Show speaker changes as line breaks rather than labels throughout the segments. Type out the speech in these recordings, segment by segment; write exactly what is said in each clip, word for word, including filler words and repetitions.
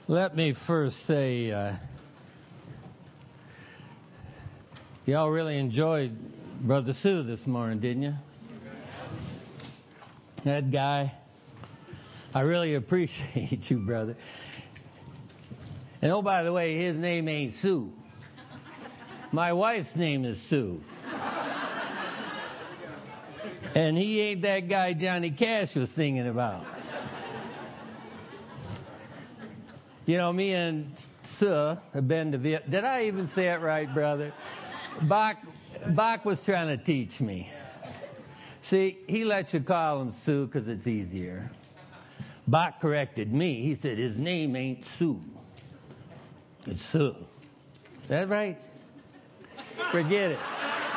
Let me first say, uh, y'all really enjoyed Brother Sue this morning, didn't you? That guy, I really appreciate you, brother. And oh, by the way, his name ain't Sue. My wife's name is Sue. And he ain't that guy Johnny Cash was singing about. You know, me and Sue have been to Vietnam. Did I even say it right, brother? Bach, Bach was trying to teach me. See, he lets you call him Sue because it's easier. Bach corrected me. He said, his name ain't Sue. It's Sue. Is that right? Forget it.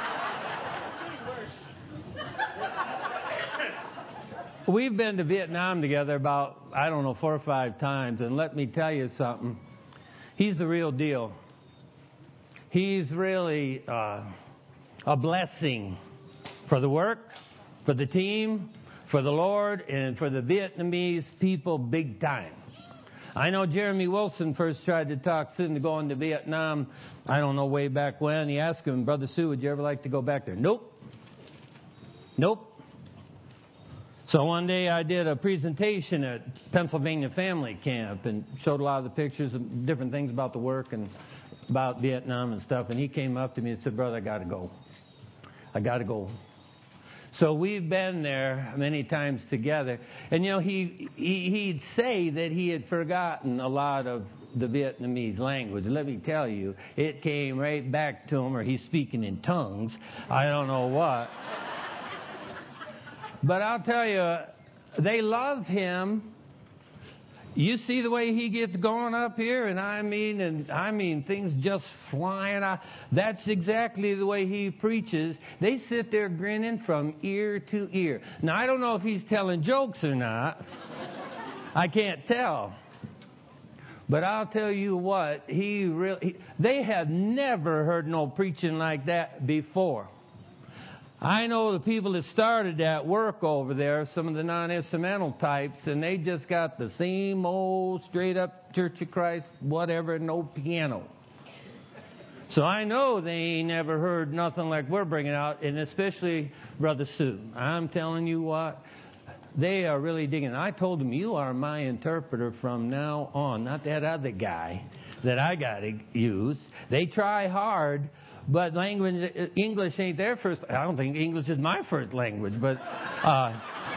We've been to Vietnam together about, I don't know, four or five times. And let me tell you something. He's the real deal. He's really uh, a blessing for the work, for the team, for the Lord, and for the Vietnamese people big time. I know Jeremy Wilson first tried to talk Sue into going to Vietnam, I don't know, way back when. He asked him, Brother Sue, would you ever like to go back there? Nope. Nope. So one day I did a presentation at Pennsylvania Family Camp and showed a lot of the pictures and different things about the work and about Vietnam and stuff. And he came up to me and said, brother, I got to go. I got to go. So we've been there many times together. And, you know, he, he, he'd say that he had forgotten a lot of the Vietnamese language. Let me tell you, it came right back to him, or he's speaking in tongues. I don't know what. But I'll tell you, they love him. You see the way he gets going up here, and I mean, and I mean, things just flying out. That's exactly the way he preaches. They sit there grinning from ear to ear. Now, I don't know if he's telling jokes or not. I can't tell. But I'll tell you what, he really, he, they have never heard no preaching like that before. I know the people that started that work over there, some of the non-instrumental types, and they just got the same old straight-up Church of Christ, whatever, no piano. So I know they ain't never heard nothing like we're bringing out, and especially Brother Sue. I'm telling you what, they are really digging. I told them, you are my interpreter from now on, not that other guy that I got to use. They try hard. But language, English ain't their first. I don't think English is my first language. But uh,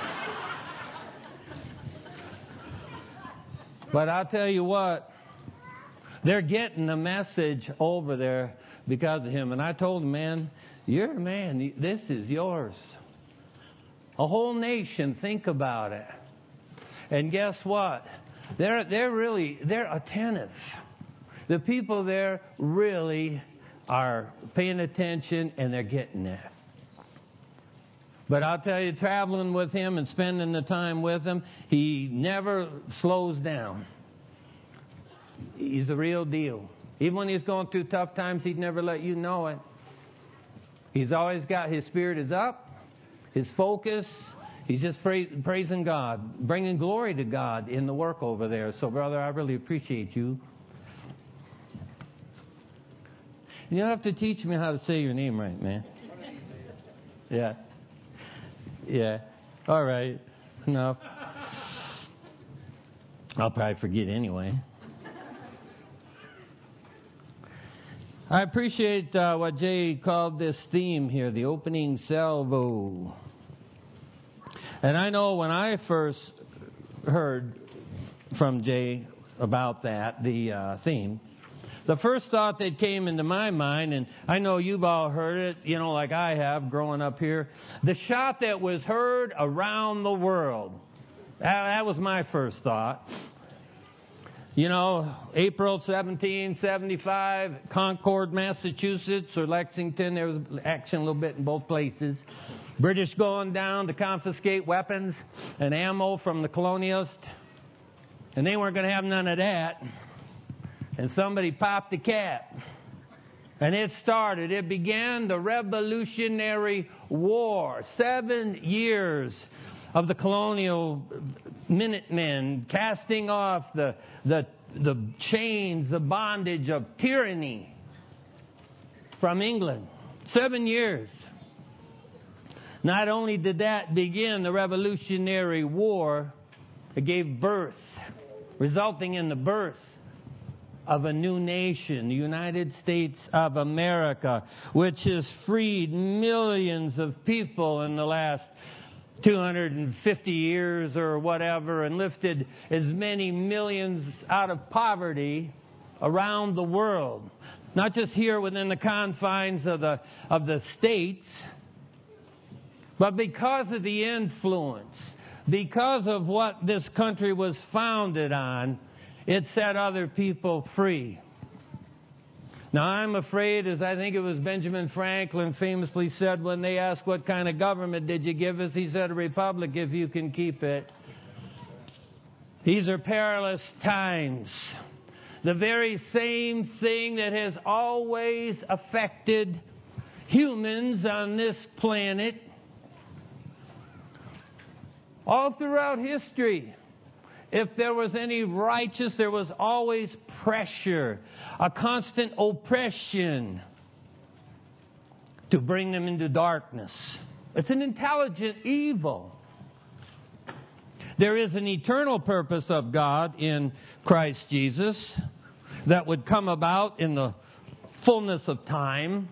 but I'll tell you what, they're getting the message over there because of him. And I told them, man, you're the man. This is yours. A whole nation, think about it. And guess what? They're they're really they're attentive. The people there really are paying attention, and they're getting it. But I'll tell you, traveling with him and spending the time with him, he never slows down. He's the real deal. Even when he's going through tough times, he'd never let you know it. He's always got, his spirit is up, his focus. He's just praise, praising God, bringing glory to God in the work over there. So, brother, I really appreciate you. You'll have to teach me how to say your name right, man. Yeah. Yeah. All right. No. I'll probably forget anyway. I appreciate uh, what Jay called this theme here, the opening salvo. And I know when I first heard from Jay about that, the uh, theme, the first thought that came into my mind, and I know you've all heard it, you know, like I have growing up here, the shot that was heard around the world. That, that was my first thought. You know, April seventeen seventy-five, Concord, Massachusetts, or Lexington, there was action a little bit in both places. British going down to confiscate weapons and ammo from the colonialists, and they weren't going to have none of that. And somebody popped the cap. And it started. It began the Revolutionary War. Seven years of the colonial Minutemen, casting off the, the, the chains, the bondage of tyranny from England. Seven years. Not only did that begin the Revolutionary War, it gave birth, resulting in the birth of a new nation, the United States of America, which has freed millions of people in the last two hundred fifty years or whatever, and lifted as many millions out of poverty around the world. Not just here within the confines of the, of the states, but because of the influence, because of what this country was founded on, it set other people free. Now, I'm afraid, as I think it was Benjamin Franklin famously said when they asked, what kind of government did you give us? He said, a republic if you can keep it. These are perilous times. The very same thing that has always affected humans on this planet all throughout history. If there was any righteous, there was always pressure, a constant oppression to bring them into darkness. It's an intelligent evil. There is an eternal purpose of God in Christ Jesus that would come about in the fullness of time.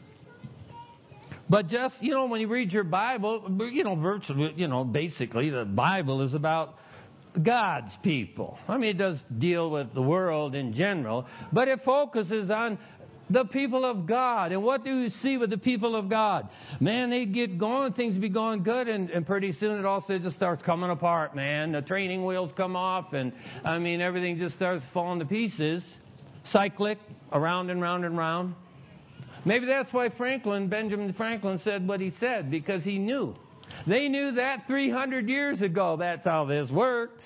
But just, you know, when you read your Bible, you know, virtually, you know, basically the Bible is about God's people. I mean, it does deal with the world in general, but it focuses on the people of God. And what do you see with the people of God? Man, they get going, things be going good, and, and pretty soon it also just starts coming apart, man. The training wheels come off, and I mean, everything just starts falling to pieces. Cyclic, around and round and round. Maybe that's why Franklin, Benjamin Franklin said what he said, because he knew. They knew that three hundred years ago. That's how this works.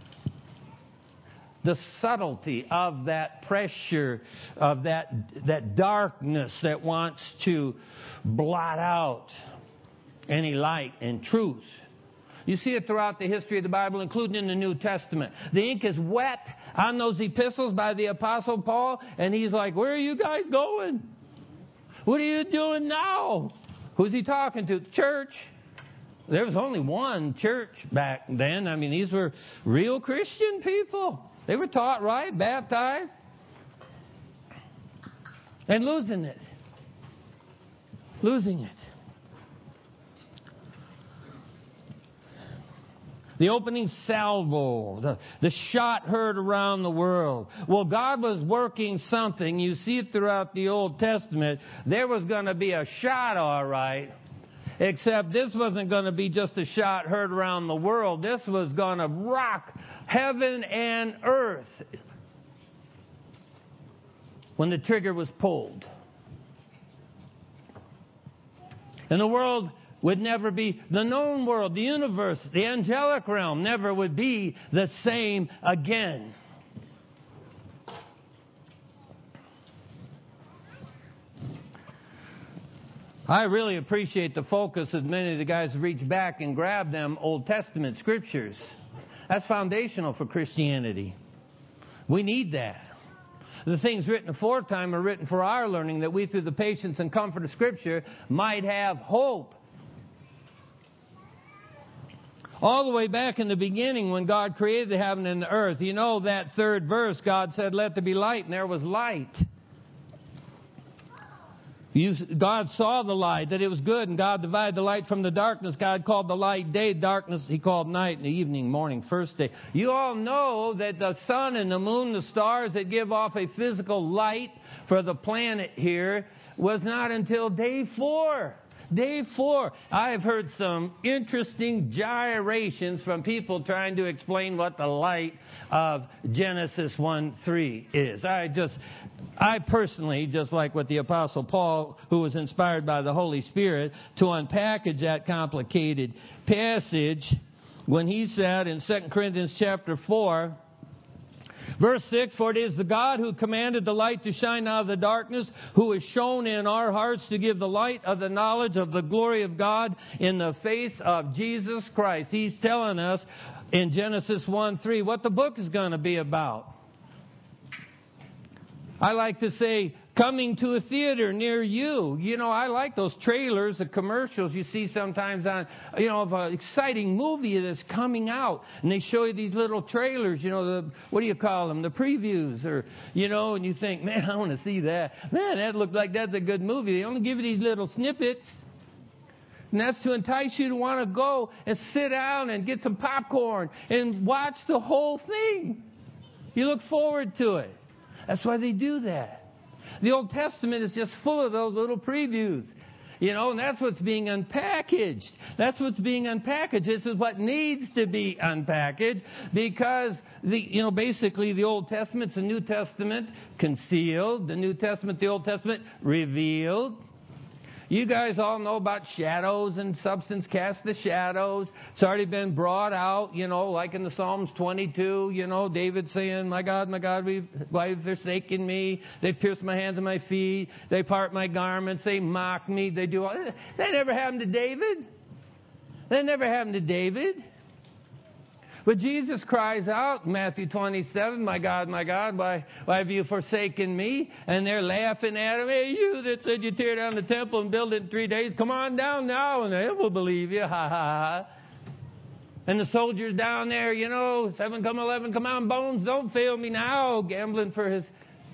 The subtlety of that pressure, of that, that darkness that wants to blot out any light and truth. You see it throughout the history of the Bible, including in the New Testament. The ink is wet on those epistles by the Apostle Paul, and he's like, where are you guys going? What are you doing now? Who's he talking to? The church. There was only one church back then. I mean, these were real Christian people. They were taught right, baptized, and losing it. Losing it. The opening salvo, the, the shot heard around the world. Well, God was working something. You see it throughout the Old Testament. There was going to be a shot, all right. Except this wasn't going to be just a shot heard around the world. This was going to rock heaven and earth when the trigger was pulled. And the world would never be, the known world, the universe, the angelic realm never would be the same again. I really appreciate the focus of many of the guys who reach back and grab them Old Testament scriptures. That's foundational for Christianity. We need that. The things written aforetime are written for our learning, that we through the patience and comfort of Scripture might have hope. All the way back in the beginning when God created the heaven and the earth, you know that third verse, God said, let there be light, and there was light. You, God saw the light, that it was good, and God divided the light from the darkness. God called the light day, darkness He called night, and the evening, morning, first day. You all know that the sun and the moon, the stars that give off a physical light for the planet here was not until day four. Day four. I've heard some interesting gyrations from people trying to explain what the light of Genesis one three is. I just, I personally, just like with the Apostle Paul, who was inspired by the Holy Spirit, to unpackage that complicated passage when he said in Second Corinthians chapter four, verse six, for it is the God who commanded the light to shine out of the darkness, who has shown in our hearts to give the light of the knowledge of the glory of God in the face of Jesus Christ. He's telling us in Genesis one three what the book is going to be about. I like to say, coming to a theater near you. You know, I like those trailers, the commercials you see sometimes on, you know, of an exciting movie that's coming out. And they show you these little trailers, you know, the, what do you call them? The previews. Or, you know, and you think, man, I want to see that. Man, that looks like that's a good movie. They only give you these little snippets. And that's to entice you to want to go and sit down and get some popcorn and watch the whole thing. You look forward to it. That's why they do that. The Old Testament is just full of those little previews. You know, and that's what's being unpackaged. That's what's being unpackaged. This is what needs to be unpackaged because, the you know, basically the Old Testament's the New Testament concealed. The New Testament, the Old Testament revealed. You guys all know about shadows and substance cast the shadows. It's already been brought out, you know, like in the Psalms twenty-two, you know, David saying, my God, my God, why have they forsaken me? They pierce my hands and my feet. They part my garments. They mock me. They do all that. Never happened to David. That never happened to David. But Jesus cries out, Matthew twenty-seven, my God, my God, why, why have you forsaken me? And they're laughing at him. Hey, you that said you tear down the temple and build it in three days, come on down now and they will believe you. Ha, ha, ha. And the soldiers down there, you know, seven come eleven, come on, bones, don't fail me now, gambling for his...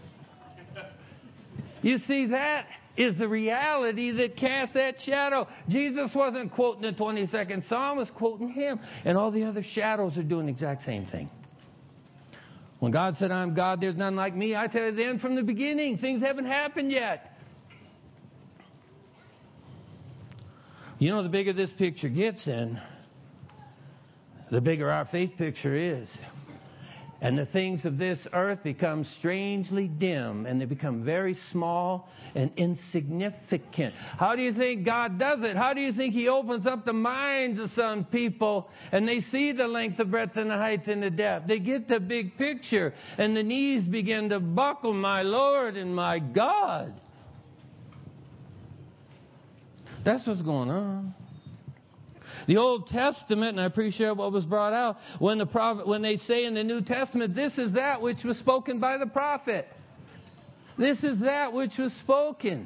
You see, that is the reality that casts that shadow. Jesus wasn't quoting the twenty-second Psalm, was quoting him. And all the other shadows are doing the exact same thing. When God said, I'm God, there's none like me, I tell you then from the beginning, things haven't happened yet. You know, the bigger this picture gets in, the bigger our faith picture is. And the things of this earth become strangely dim, and they become very small and insignificant. How do you think God does it? How do you think He opens up the minds of some people, and they see the length, the breadth, and the height, and the depth? They get the big picture, and the knees begin to buckle, my Lord and my God. That's what's going on. The Old Testament, and I appreciate what was brought out, when the prophet, when they say in the New Testament, this is that which was spoken by the prophet. This is that which was spoken.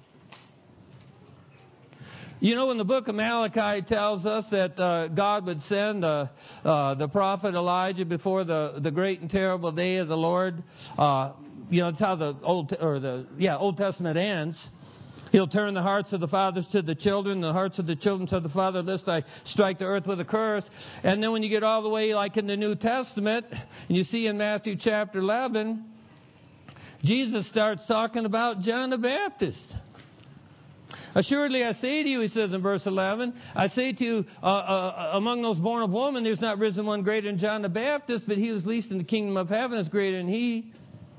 You know, when the book of Malachi tells us that uh, God would send uh, uh, the prophet Elijah before the, the great and terrible day of the Lord, uh, you know, it's how the Old or the yeah Old Testament ends. He'll turn the hearts of the fathers to the children, the hearts of the children to the father, lest I strike the earth with a curse. And then when you get all the way like in the New Testament, and you see in Matthew chapter eleven, Jesus starts talking about John the Baptist. Assuredly I say to you, he says in verse eleven, I say to you, uh, uh, among those born of woman, there's not risen one greater than John the Baptist, but he who is least in the kingdom of heaven is greater than he.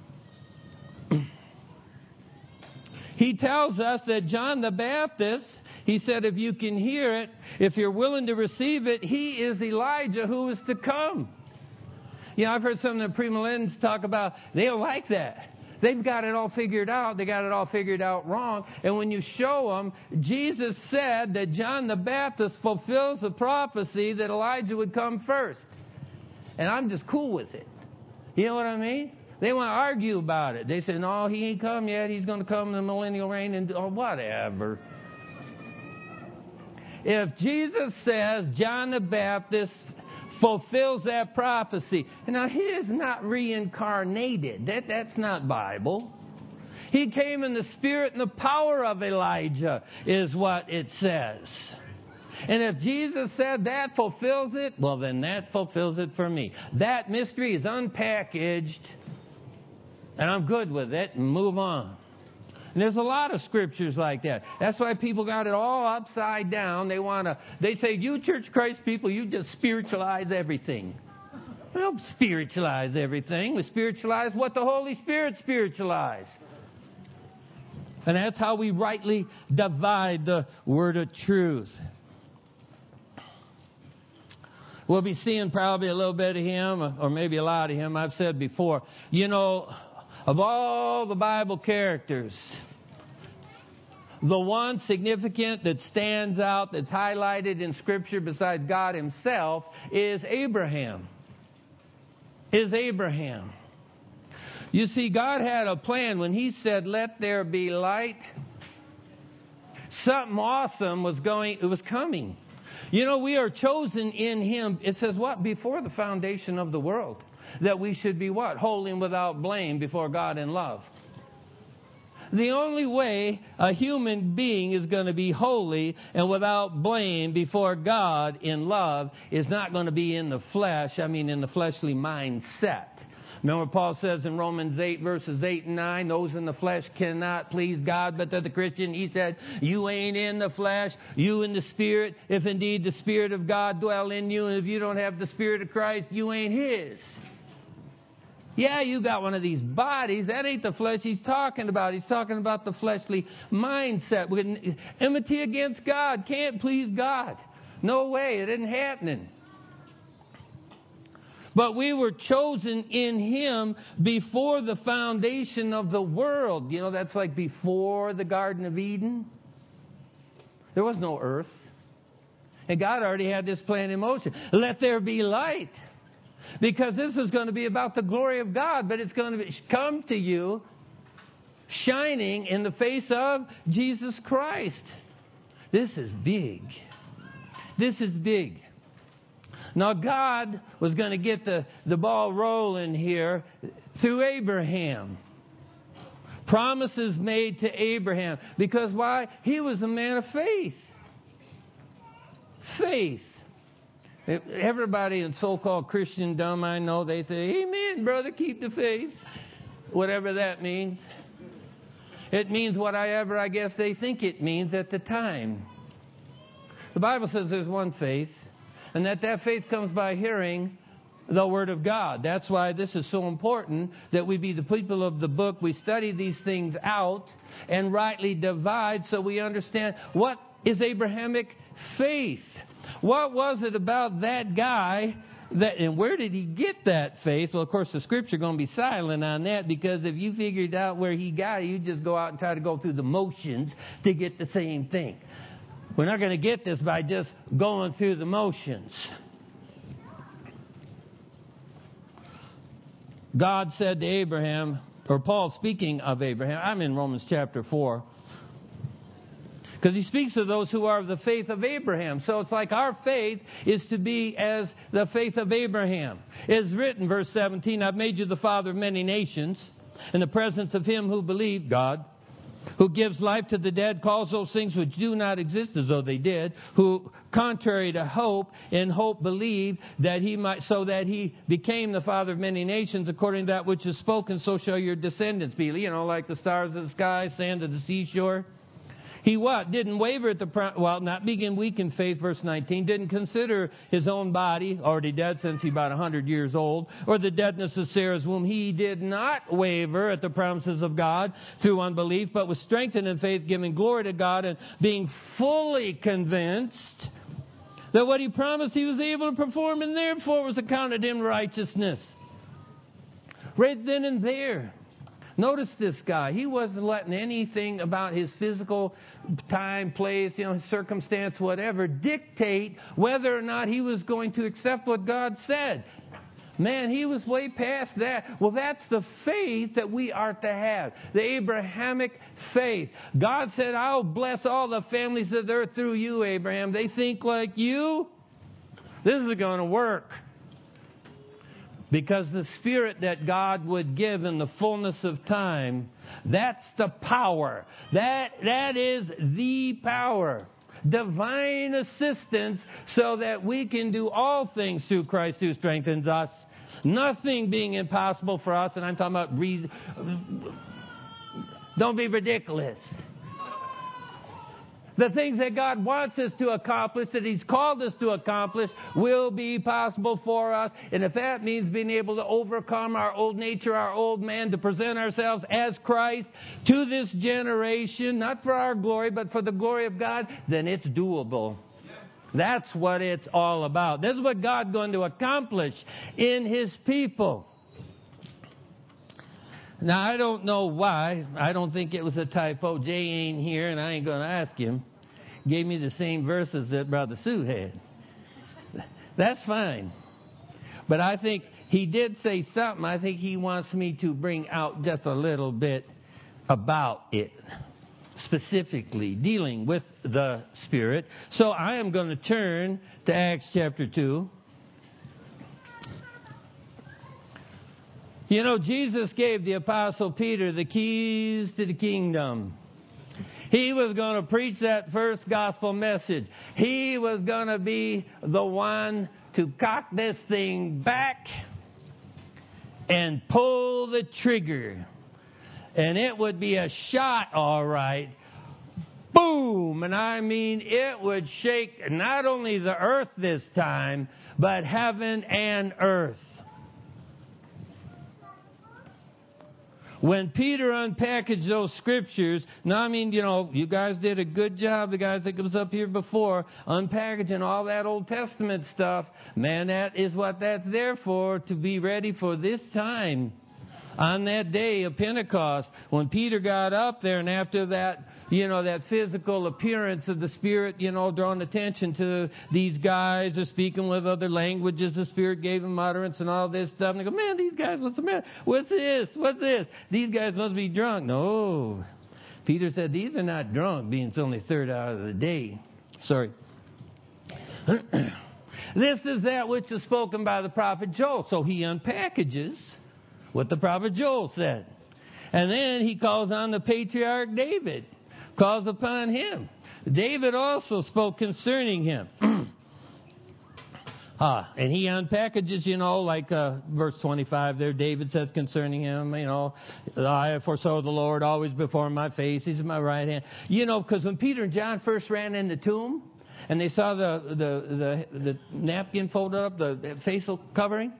He tells us that John the Baptist, he said, if you can hear it, if you're willing to receive it, he is Elijah who is to come. You know, I've heard some of the premillennialists talk about, they don't like that. They've got it all figured out. They got it all figured out wrong. And when you show them, Jesus said that John the Baptist fulfills the prophecy that Elijah would come first. And I'm just cool with it. You know what I mean? They want to argue about it. They say, no, he ain't come yet. He's going to come in the millennial reign and oh, whatever. If Jesus says John the Baptist fulfills that prophecy, now he is not reincarnated. That, that's not Bible. He came in the spirit and the power of Elijah is what it says. And if Jesus said that fulfills it, well, then that fulfills it for me. That mystery is unpackaged. And I'm good with it and move on. And there's a lot of scriptures like that. That's why people got it all upside down. They want to, they say, you Church of Christ people, you just spiritualize everything. We don't spiritualize everything. We spiritualize what the Holy Spirit spiritualized. And that's how we rightly divide the word of truth. We'll be seeing probably a little bit of him, or maybe a lot of him. I've said before, you know, of all the Bible characters, the one significant that stands out, that's highlighted in Scripture besides God Himself, is Abraham. Is Abraham. You see, God had a plan when He said, "Let there be light." Something awesome was going, it was coming. You know, we are chosen in Him. It says what? Before the foundation of the world. That we should be what? Holy and without blame before God in love. The only way a human being is going to be holy and without blame before God in love is not going to be in the flesh, I mean in the fleshly mindset. Remember Paul says in Romans eight, verses eight and nine, those in the flesh cannot please God, but to the Christian he said, you ain't in the flesh, you in the Spirit, if indeed the Spirit of God dwell in you, and if you don't have the Spirit of Christ, you ain't His. Yeah, you got one of these bodies. That ain't the flesh He's talking about. He's talking about the fleshly mindset. Enmity against God. Can't please God. No way. It isn't happening. But we were chosen in Him before the foundation of the world. You know, that's like before the Garden of Eden. There was no earth. And God already had this plan in motion. Let there be light. Because this is going to be about the glory of God, but it's going to come to you shining in the face of Jesus Christ. This is big. This is big. Now, God was going to get the, the ball rolling here through Abraham. Promises made to Abraham. Because why? He was a man of faith. Faith. Everybody in so-called Christendom, I know, they say, amen, brother, keep the faith. Whatever that means. It means whatever I guess they think it means at the time. The Bible says there's one faith, and that that faith comes by hearing the Word of God. That's why this is so important, that we be the people of the book. We study these things out and rightly divide so we understand what is Abrahamic faith. What was it about that guy, that, and where did he get that faith? Well, of course, the Scripture is going to be silent on that, because if you figured out where he got it, you just go out and try to go through the motions to get the same thing. We're not going to get this by just going through the motions. God said to Abraham, or Paul speaking of Abraham, I'm in Romans chapter four. Because he speaks of those who are of the faith of Abraham. So it's like our faith is to be as the faith of Abraham. It is written, verse seventeen, I've made you the father of many nations, in the presence of him who believed, God, who gives life to the dead, calls those things which do not exist as though they did, who, contrary to hope, in hope believed, that he might, so that he became the father of many nations, according to that which is spoken, so shall your descendants be. You know, like the stars of the sky, sand of the seashore. He what? Didn't waver at the, pro- well, not being weak in faith, verse nineteen. Didn't consider his own body, already dead since he about one hundred years old, or the deadness of Sarah's womb. He did not waver at the promises of God through unbelief, but was strengthened in faith, giving glory to God, and being fully convinced that what he promised he was able to perform, and therefore was accounted him righteousness. Right then and there. Notice this guy. He wasn't letting anything about his physical time, place, you know, circumstance, whatever, dictate whether or not he was going to accept what God said. Man, he was way past that. Well, that's the faith that we are to have. The Abrahamic faith. God said, I'll bless all the families of the earth through you, Abraham. They think like you. This is going to work. Because the Spirit that God would give in the fullness of time, that's the power. That, that is the power. Divine assistance so that we can do all things through Christ who strengthens us. Nothing being impossible for us. And I'm talking about reason. Don't be ridiculous. The things that God wants us to accomplish, that He's called us to accomplish, will be possible for us. And if that means being able to overcome our old nature, our old man, to present ourselves as Christ to this generation, not for our glory, but for the glory of God, then it's doable. That's what it's all about. This is what God's going to accomplish in His people. Now, I don't know why. I don't think it was a typo. Jay ain't here, and I ain't going to ask him. Gave me the same verses that Brother Sue had. That's fine. But I think he did say something. I think he wants me to bring out just a little bit about it, specifically dealing with the Spirit. So I am going to turn to Acts chapter two. You know, Jesus gave the Apostle Peter the keys to the kingdom. He was going to preach that first gospel message. He was going to be the one to cock this thing back and pull the trigger. And it would be a shot, all right. Boom! And I mean, it would shake not only the earth this time, but heaven and earth. When Peter unpackaged those scriptures, now I mean, you know, you guys did a good job, the guys that was up here before, unpackaging all that Old Testament stuff. Man, that is what that's there for, to be ready for this time. On that day of Pentecost, when Peter got up there, and after that, you know, that physical appearance of the Spirit, you know, drawing attention to these guys are speaking with other languages. The Spirit gave them utterance and all this stuff. And they go, man, these guys, what's the matter? What's this? What's this? These guys must be drunk. No. Peter said, these are not drunk, being it's only third hour of the day. Sorry. This is that which is spoken by the prophet Joel. So he unpackages what the prophet Joel said. And then he calls on the patriarch David. Calls upon him. David also spoke concerning him. ah, and he unpackages, you know, like uh, verse twenty-five there. David says concerning him, you know, I foresaw the Lord always before my face. He's in my right hand. You know, because when Peter and John first ran in the tomb, and they saw the, the, the, the napkin folded up, the, the facial covering,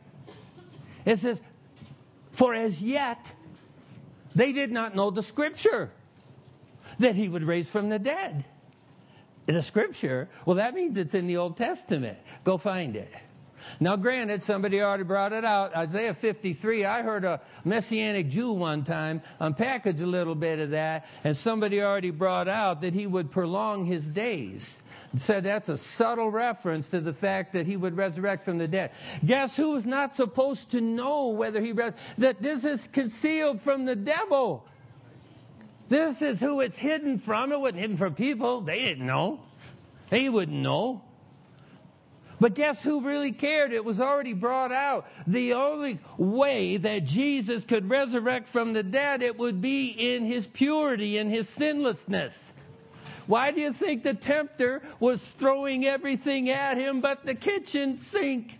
it says, for as yet, they did not know the Scripture that he would raise from the dead. The Scripture, well, that means it's in the Old Testament. Go find it. Now, granted, somebody already brought it out. Isaiah fifty-three, I heard a Messianic Jew one time unpackage a little bit of that, and somebody already brought out that he would prolong his days. Said that's a subtle reference to the fact that he would resurrect from the dead. Guess who was not supposed to know whether he res- that this is concealed from the devil. This is who it's hidden from. It wasn't hidden from people. They didn't know. They wouldn't know. But guess who really cared? It was already brought out. The only way that Jesus could resurrect from the dead, it would be in his purity, in his sinlessness. Why do you think the tempter was throwing everything at him but the kitchen sink?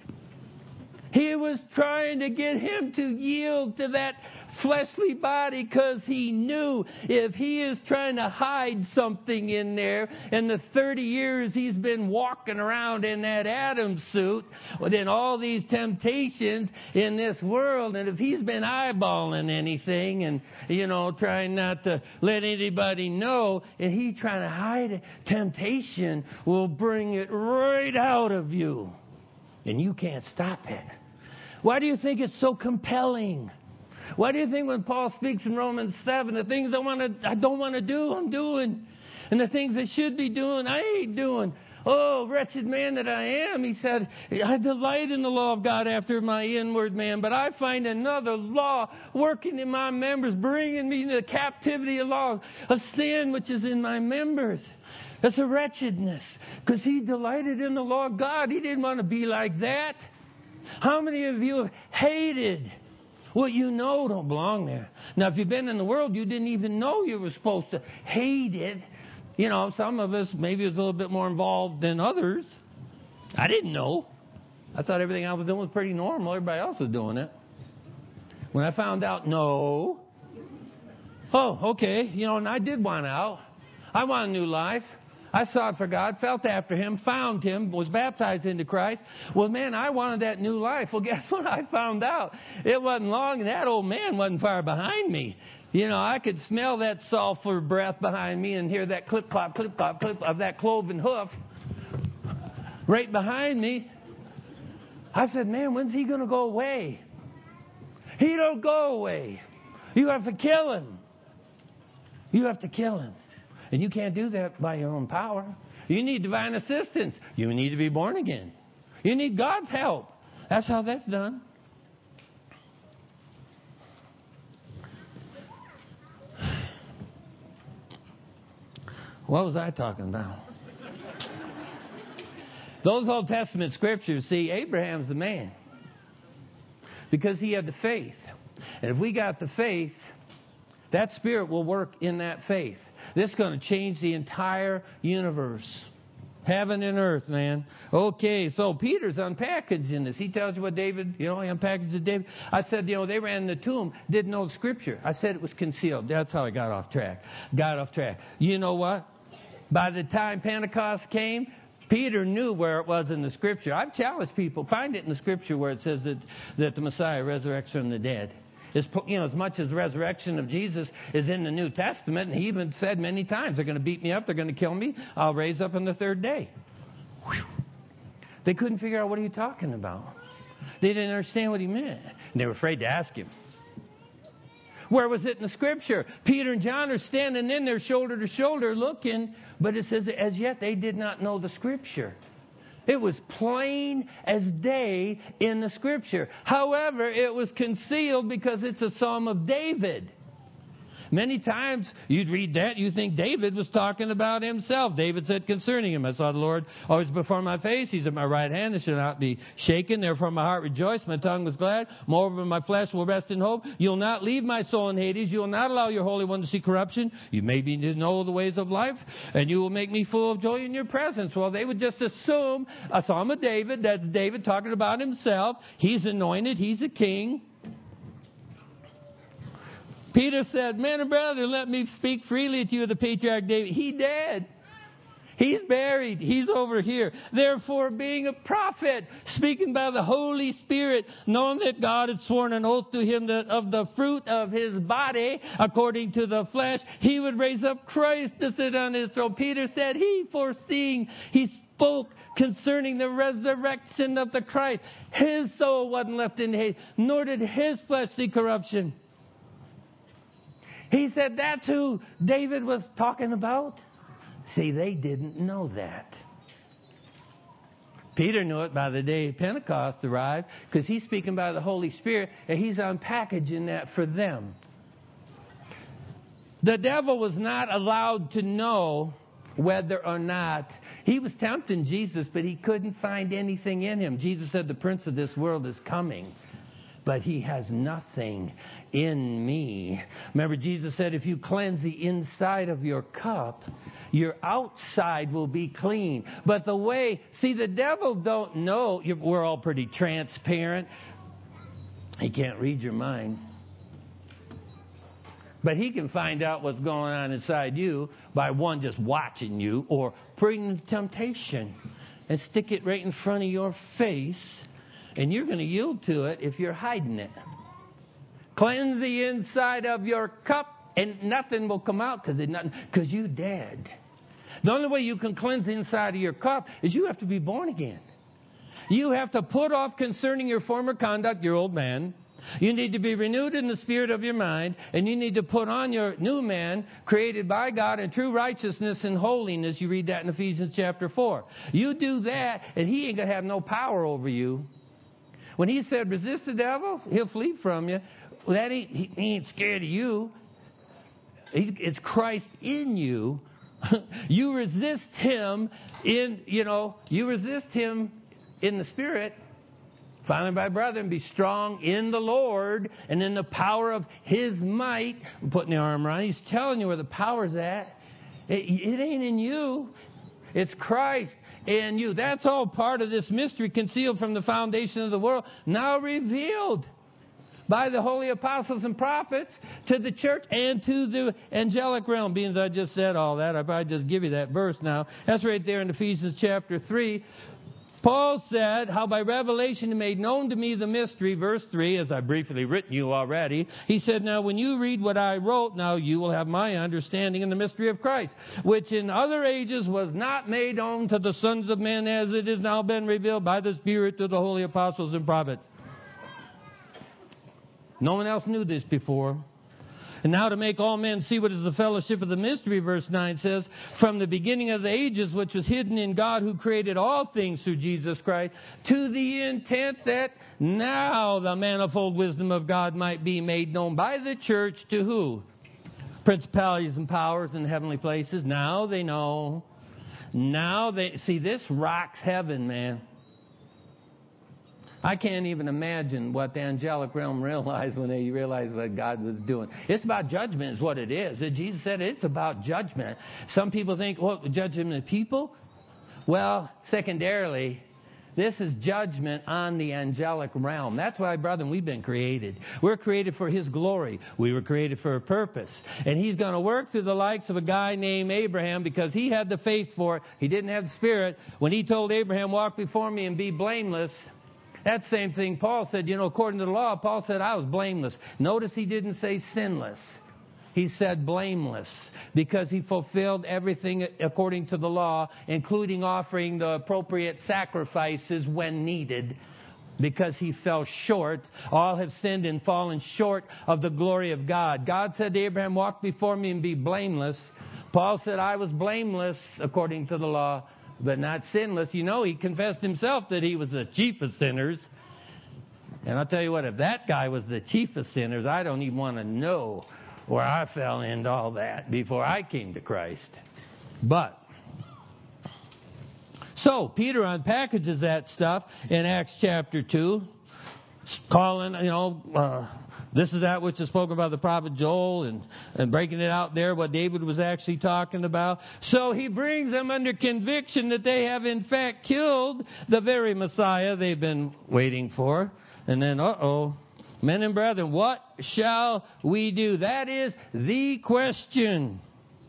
He was trying to get him to yield to that fleshly body because he knew if he is trying to hide something in there in the thirty years he's been walking around in that Adam suit, well, then all these temptations in this world, and if he's been eyeballing anything and, you know, trying not to let anybody know, and he trying to hide it, temptation will bring it right out of you. And you can't stop it. Why do you think it's so compelling? Why do you think when Paul speaks in Romans seven, the things I want to, I don't want to do, I'm doing, and the things I should be doing, I ain't doing. Oh, wretched man that I am, he said, I delight in the law of God after my inward man, but I find another law working in my members, bringing me into captivity of law, a sin which is in my members. That's a wretchedness, because he delighted in the law of God. He didn't want to be like that. How many of you have hated what you know don't belong there? Now, if you've been in the world, you didn't even know you were supposed to hate it. You know, some of us maybe was a little bit more involved than others. I didn't know. I thought everything I was doing was pretty normal. Everybody else was doing it. When I found out, no. Oh, okay. You know, and I did want out. I want a new life. I sought for God, felt after him, found him, was baptized into Christ. Well, man, I wanted that new life. Well, guess what? I found out. It wasn't long, and that old man wasn't far behind me. You know, I could smell that sulfur breath behind me and hear that clip-clop, clip-clop, clip of that cloven hoof right behind me. I said, man, when's he going to go away? He don't go away. You have to kill him. You have to kill him. And you can't do that by your own power. You need divine assistance. You need to be born again. You need God's help. That's how that's done. What was I talking about? Those Old Testament scriptures, see, Abraham's the man. Because he had the faith. And if we got the faith, that Spirit will work in that faith. This is going to change the entire universe. Heaven and earth, man. Okay, so Peter's unpackaging this. He tells you what David, you know, he unpackages David. I said, you know, they ran in the tomb, didn't know the Scripture. I said it was concealed. That's how I got off track. Got off track. You know what? By the time Pentecost came, Peter knew where it was in the Scripture. I've challenged people, find it in the Scripture where it says that, that the Messiah resurrects from the dead. It's, you know, as much as the resurrection of Jesus is in the New Testament, and he even said many times, they're going to beat me up, they're going to kill me, I'll raise up on the third day. Whew. They couldn't figure out what are you talking about. They didn't understand what he meant. And they were afraid to ask him. Where was it in the Scripture? Peter and John are standing in there shoulder to shoulder looking, but it says as yet they did not know the Scripture. It was plain as day in the Scripture. However, it was concealed because it's a Psalm of David. Many times you'd read that, you think David was talking about himself. David said concerning him, I saw the Lord always before my face. He's at my right hand and shall not be shaken. Therefore my heart rejoiced, my tongue was glad. Moreover, my flesh will rest in hope. You'll not leave my soul in Hades. You will not allow your Holy One to see corruption. You made me to know the ways of life, and you will make me full of joy in your presence. Well, they would just assume a Psalm of David. That's David talking about himself. He's anointed. He's a king. Peter said, man and brother, let me speak freely to you of the patriarch David. He dead. He's buried. He's over here. Therefore, being a prophet, speaking by the Holy Spirit, knowing that God had sworn an oath to him that of the fruit of his body, according to the flesh, he would raise up Christ to sit on his throne. Peter said, he foreseeing, he spoke concerning the resurrection of the Christ. His soul wasn't left in Hades, nor did his flesh see corruption. He said that's who David was talking about. See, they didn't know that. Peter knew it by the day Pentecost arrived because he's speaking by the Holy Spirit and he's unpackaging that for them. The devil was not allowed to know whether or not he was tempting Jesus, but he couldn't find anything in him. Jesus said the prince of this world is coming, but he has nothing in me. Remember, Jesus said, if you cleanse the inside of your cup, your outside will be clean. But the way, see, the devil don't know. We're all pretty transparent. He can't read your mind. But he can find out what's going on inside you by one, just watching you, or bringing the temptation and stick it right in front of your face. And you're going to yield to it if you're hiding it. Cleanse the inside of your cup and nothing will come out because because you're dead. The only way you can cleanse the inside of your cup is you have to be born again. You have to put off concerning your former conduct, your old man. You need to be renewed in the spirit of your mind, and you need to put on your new man, created by God in true righteousness and holiness. You read that in Ephesians chapter four. You do that, and he ain't going to have no power over you. When he said, resist the devil, he'll flee from you. Well, that ain't, he ain't scared of you. It's Christ in you. You resist him in, you know, you resist him in the spirit. Finally, my brethren, be strong in the Lord and in the power of his might. I'm putting the armor on. He's telling you where the power's at. It, it ain't in you. It's Christ in you. That's all part of this mystery concealed from the foundation of the world, now revealed by the holy apostles and prophets to the church and to the angelic realm. Being as I just said all that, I probably just give you that verse now. That's right there in Ephesians chapter three. Paul said, how by revelation he made known to me the mystery, verse three, as I've briefly written you already. He said, now when you read what I wrote, now you will have my understanding in the mystery of Christ, which in other ages was not made known to the sons of men, as it has now been revealed by the Spirit to the holy apostles and prophets. No one else knew this before. And now to make all men see what is the fellowship of the mystery, verse nine says, from the beginning of the ages, which was hidden in God who created all things through Jesus Christ, to the intent that now the manifold wisdom of God might be made known by the church to who? Principalities and powers in heavenly places. Now they know. Now they see, this rocks heaven, man. I can't even imagine what the angelic realm realized when they realized what God was doing. It's about judgment is what it is. Jesus said it's about judgment. Some people think, well, judgment of people? Well, secondarily, this is judgment on the angelic realm. That's why, brethren, we've been created. We're created for His glory. We were created for a purpose. And He's going to work through the likes of a guy named Abraham because he had the faith for it. He didn't have the Spirit. When He told Abraham, walk before me and be blameless, that same thing Paul said, you know, according to the law, Paul said I was blameless. Notice he didn't say sinless. He said blameless because he fulfilled everything according to the law, including offering the appropriate sacrifices when needed, because he fell short. All have sinned and fallen short of the glory of God. God said to Abraham, walk before me and be blameless. Paul said I was blameless according to the law, but not sinless. You know, he confessed himself that he was the chief of sinners. And I'll tell you what, if that guy was the chief of sinners, I don't even want to know where I fell into all that before I came to Christ. But, so, Peter unpackages that stuff in Acts chapter two, calling, you know, uh, this is that which is spoken by the prophet Joel, and, and breaking it out there, what David was actually talking about. So he brings them under conviction that they have in fact killed the very Messiah they've been waiting for. And then, uh-oh, men and brethren, what shall we do? That is the question.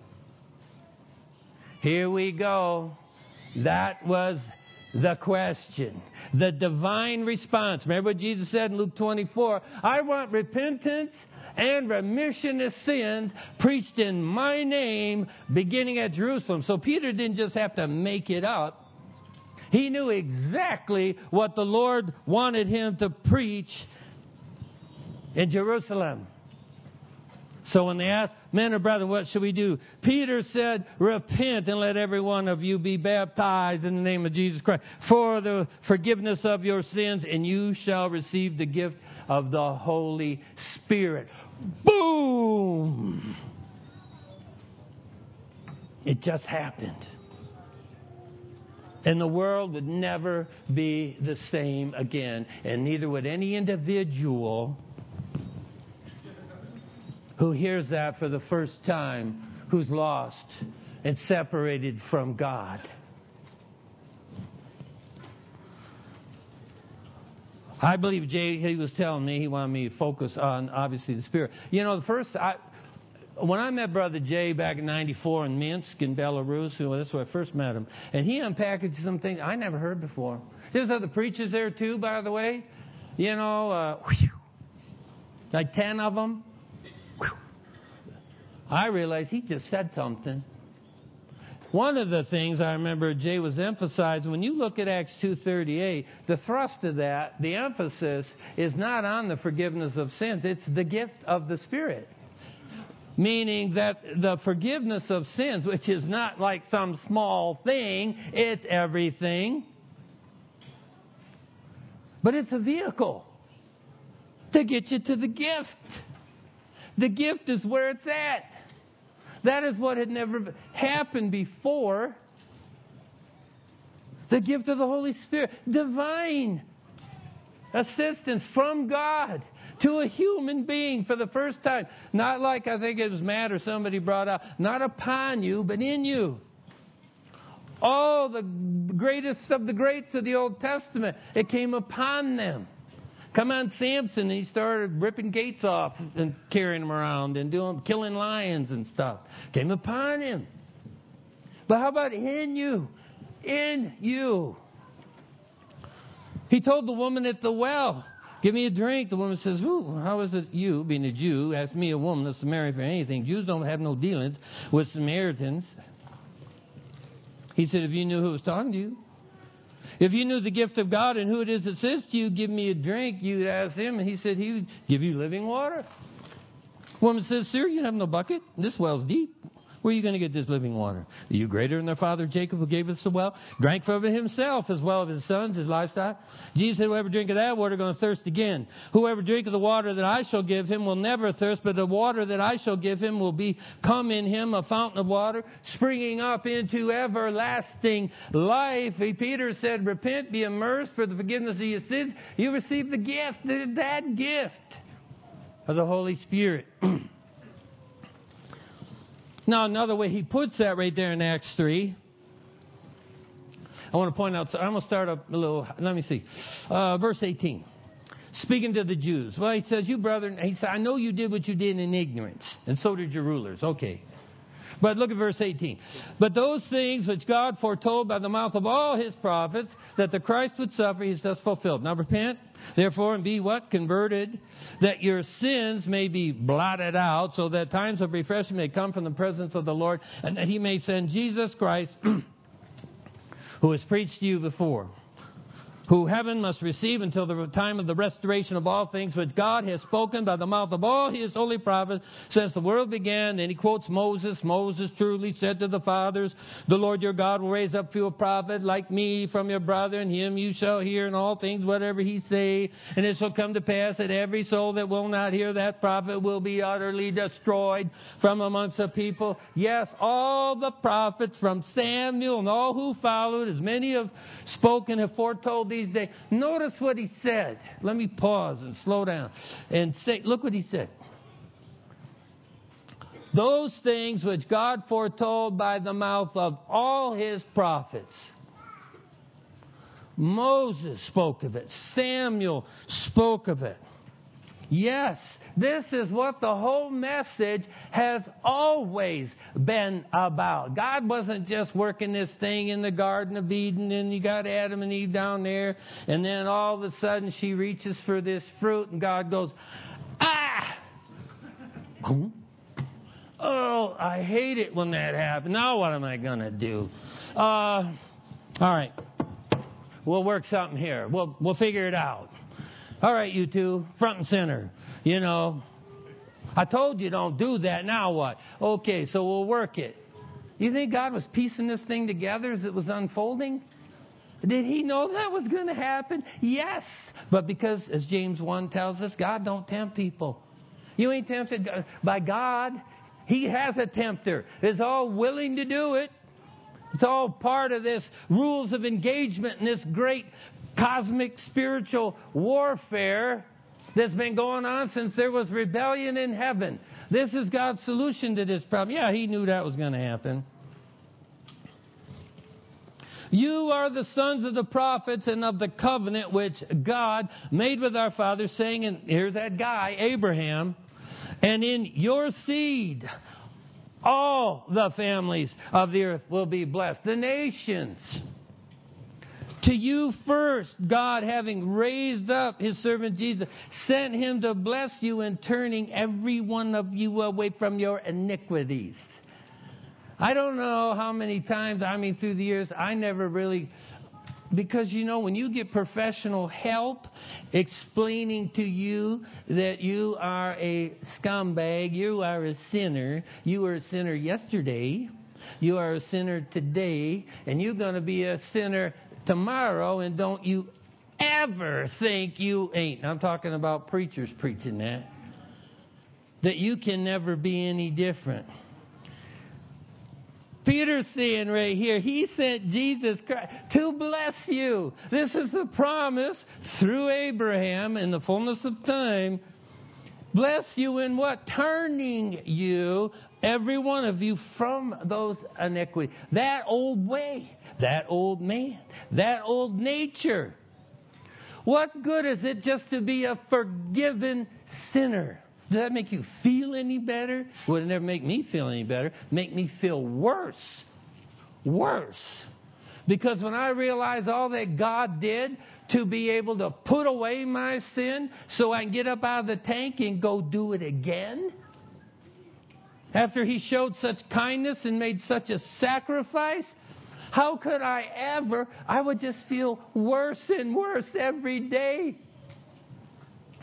Here we go. That was the question. The divine response. Remember what Jesus said in Luke twenty-four? I want repentance and remission of sins preached in my name, beginning at Jerusalem. So Peter didn't just have to make it up. He knew exactly what the Lord wanted him to preach in Jerusalem. So when they asked, men and brethren, what should we do? Peter said, repent and let every one of you be baptized in the name of Jesus Christ for the forgiveness of your sins, and you shall receive the gift of the Holy Spirit. Boom! It just happened. And the world would never be the same again. And neither would any individual who hears that for the first time, who's lost and separated from God. I believe Jay, he was telling me, he wanted me to focus on, obviously, the Spirit. You know, the first, I, when I met Brother Jay back in ninety-four in Minsk in Belarus, well, that's where I first met him, and he unpackaged some things I never heard before. There's other preachers there too, by the way. You know, uh, whew, like ten of them. Whew. I realized he just said something. One of the things I remember Jay was emphasizing, when you look at Acts two thirty-eight, the thrust of that, the emphasis is not on the forgiveness of sins. It's the gift of the Spirit. Meaning that the forgiveness of sins, which is not like some small thing, it's everything. But it's a vehicle to get you to the gift. The gift is where it's at. That is what had never happened before. The gift of the Holy Spirit. Divine assistance from God to a human being for the first time. Not like, I think it was Matt or somebody brought out, not upon you, but in you. All the greatest of the greats of the Old Testament, it came upon them. Come on, Samson, he started ripping gates off and carrying them around and doing killing lions and stuff. Came upon him. But how about in you? In you. He told the woman at the well, give me a drink. The woman says, ooh, how is it you, being a Jew, ask me, a woman, a Samaritan, for anything? Jews don't have no dealings with Samaritans. He said, if you knew who was talking to you, if you knew the gift of God and who it is that says to you, give me a drink, you'd ask him, and he said he would give you living water. Woman says, sir, you have no bucket. This well's deep. Where are you going to get this living water? Are you greater than their father Jacob, who gave us the well? Drank from it himself, as well as his sons, his livestock. Jesus said, whoever drink of that water is going to thirst again. Whoever drink of the water that I shall give him will never thirst, but the water that I shall give him will become in him a fountain of water, springing up into everlasting life. Peter said, repent, be immersed for the forgiveness of your sins. You receive the gift, that gift of the Holy Spirit. Now, another way he puts that right there in Acts three, I want to point out, so I'm going to start up a little, let me see, uh, verse eighteen. Speaking to the Jews. Well, he says, you brethren, he said, I know you did what you did in ignorance, and so did your rulers. Okay. But look at verse eighteen. But those things which God foretold by the mouth of all his prophets, that the Christ would suffer, he thus fulfilled. Now repent, therefore, and be what? Converted, that your sins may be blotted out, so that times of refreshing may come from the presence of the Lord, and that he may send Jesus Christ, who has preached to you before, who heaven must receive until the time of the restoration of all things, which God has spoken by the mouth of all his holy prophets since the world began. Then he quotes Moses. Moses truly said to the fathers, the Lord your God will raise up for you a prophet like me from your brother, and him you shall hear in all things whatever he say. And it shall come to pass that every soul that will not hear that prophet will be utterly destroyed from amongst the people. Yes, all the prophets from Samuel and all who followed, as many have spoken, have foretold these days. Notice what he said. Let me pause and slow down and say, look what he said. Those things which God foretold by the mouth of all his prophets. Moses spoke of it. Samuel spoke of it. Yes, this is what the whole message has always been about. God wasn't just working this thing in the Garden of Eden, and you got Adam and Eve down there, and then all of a sudden she reaches for this fruit, and God goes, ah! Oh, I hate it when that happens. Now what am I going to do? Uh, all right. We'll work something here. We'll, we'll figure it out. All right, you two, front and center. You know, I told you don't do that. Now what? Okay, so we'll work it. You think God was piecing this thing together as it was unfolding? Did he know that was going to happen? Yes. But because, as James one tells us, God don't tempt people. You ain't tempted by God. He has a tempter. Is all willing to do it. It's all part of this rules of engagement and this great cosmic spiritual warfare that's been going on since there was rebellion in heaven. This is God's solution to this problem. Yeah, he knew that was going to happen. You are the sons of the prophets and of the covenant which God made with our fathers, saying, and here's that guy, Abraham, and in your seed all the families of the earth will be blessed. The nations. To you first, God, having raised up his servant Jesus, sent him to bless you in turning every one of you away from your iniquities. I don't know how many times, I mean, through the years, I never really, because, you know, when you get professional help explaining to you that you are a scumbag, you are a sinner, you were a sinner yesterday, you are a sinner today, and you're going to be a sinner tomorrow, and don't you ever think you ain't. I'm talking about preachers preaching that. That you can never be any different. Peter's saying right here, he sent Jesus Christ to bless you. This is the promise through Abraham in the fullness of time. Bless you in what? Turning you, every one of you, from those iniquities. That old way, that old man, that old nature. What good is it just to be a forgiven sinner? Does that make you feel any better? Would it never make me feel any better? Make me feel worse. Worse. Because when I realize all that God did to be able to put away my sin so I can get up out of the tank and go do it again, after he showed such kindness and made such a sacrifice, how could I ever? I would just feel worse and worse every day.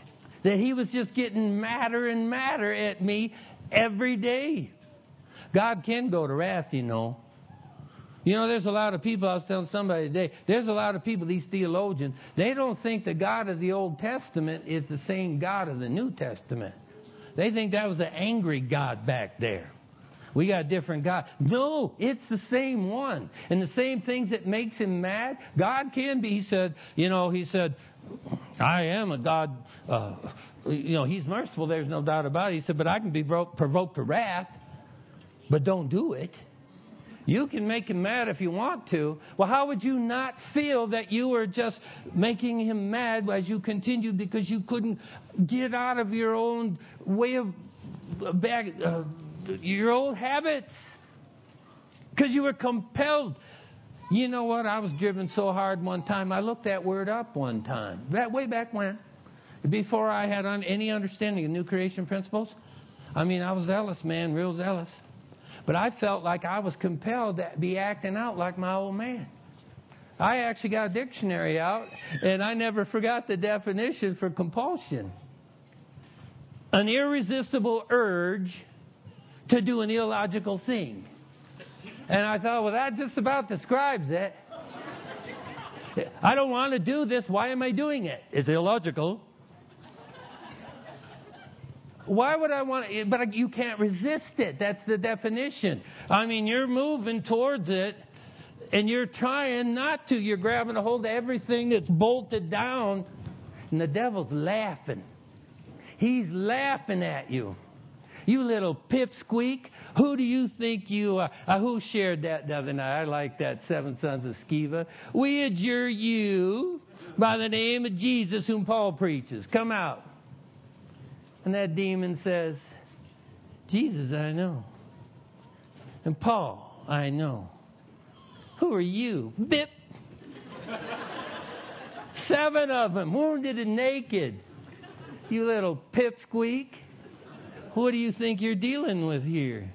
that he was just getting madder and madder at me every day. God can go to wrath, you know. You know, there's a lot of people, I was telling somebody today, there's a lot of people, these theologians, they don't think the God of the Old Testament is the same God of the New Testament. They think that was an angry God back there. We got a different God. No, it's the same one. And the same things that makes him mad, God can be. He said, you know, he said, I am a God, uh, you know, he's merciful, there's no doubt about it. He said, but I can be provoked to wrath, but don't do it. You can make him mad if you want to. Well, how would you not feel that you were just making him mad as you continued because you couldn't get out of your own way of back, uh, your old habits? Because you were compelled. You know what? I was driven so hard one time. I looked that word up one time. That way back when. Before I had any understanding of new creation principles. I mean, I was zealous, man, real zealous. But I felt like I was compelled to be acting out like my old man. I actually got a dictionary out, and I never forgot the definition for compulsion. An irresistible urge to do an illogical thing. And I thought, well, that just about describes it. I don't want to do this. Why am I doing it? It's illogical. Why would I want it? But you can't resist it. That's the definition. I mean, you're moving towards it, and you're trying not to. You're grabbing a hold of everything that's bolted down, and the devil's laughing. He's laughing at you. You little pipsqueak. Who do you think you are? Uh, who shared that the other night? I like that, Seven Sons of Sceva. We adjure you by the name of Jesus whom Paul preaches. Come out. And that demon says, Jesus, I know. And Paul, I know. Who are you? Bip. Seven of them, wounded and naked. You little pipsqueak. What do you think you're dealing with here?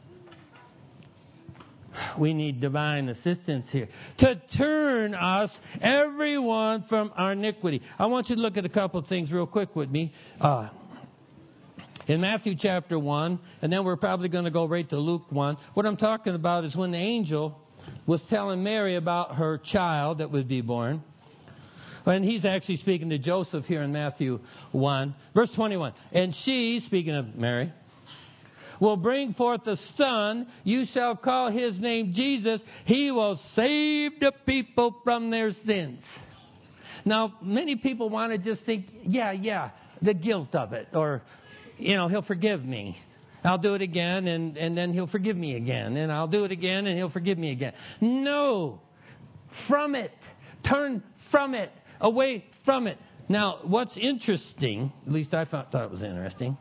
We need divine assistance here to turn us, everyone, from our iniquity. I want you to look at a couple of things real quick with me. Uh, In Matthew chapter one, and then we're probably going to go right to Luke one. What I'm talking about is when the angel was telling Mary about her child that would be born. And he's actually speaking to Joseph here in Matthew one. Verse twenty-one. And she, speaking of Mary, will bring forth a son. You shall call his name Jesus. He will save the people from their sins. Now, many people want to just think, yeah, yeah, the guilt of it. Or, you know, he'll forgive me. I'll do it again, and, and then he'll forgive me again. And I'll do it again, and he'll forgive me again. No. From it. Turn from it. Away from it. Now, what's interesting, at least I thought, thought it was interesting,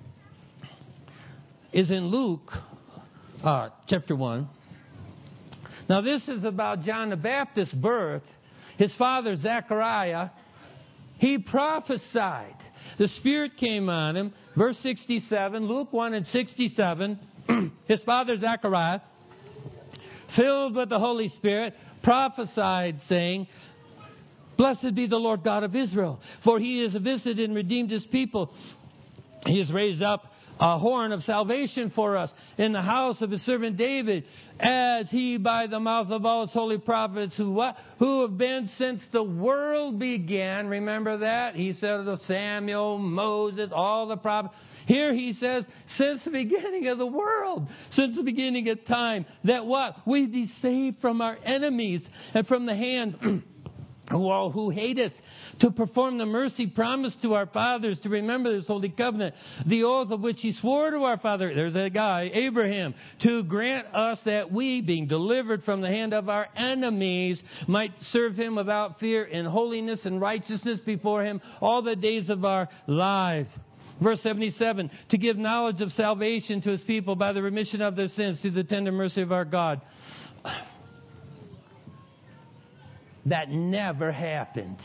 is in Luke uh, chapter one. Now, this is about John the Baptist's birth. His father, Zechariah, he prophesied. The Spirit came on him. Verse sixty-seven, Luke one and sixty-seven. His father, Zechariah, filled with the Holy Spirit, prophesied, saying, Blessed be the Lord God of Israel, for he has visited and redeemed his people. He has raised up a horn of salvation for us in the house of his servant David, as he by the mouth of all his holy prophets who what? Who have been since the world began. Remember that? He said of Samuel, Moses, all the prophets. Here he says, since the beginning of the world, since the beginning of time, that what? We be saved from our enemies and from the hand who all who hate us, to perform the mercy promised to our fathers, to remember this holy covenant, the oath of which he swore to our father, there's that guy, Abraham, to grant us that we, being delivered from the hand of our enemies, might serve him without fear in holiness and righteousness before him all the days of our life. Verse seventy-seven, to give knowledge of salvation to his people by the remission of their sins through the tender mercy of our God. That never happened.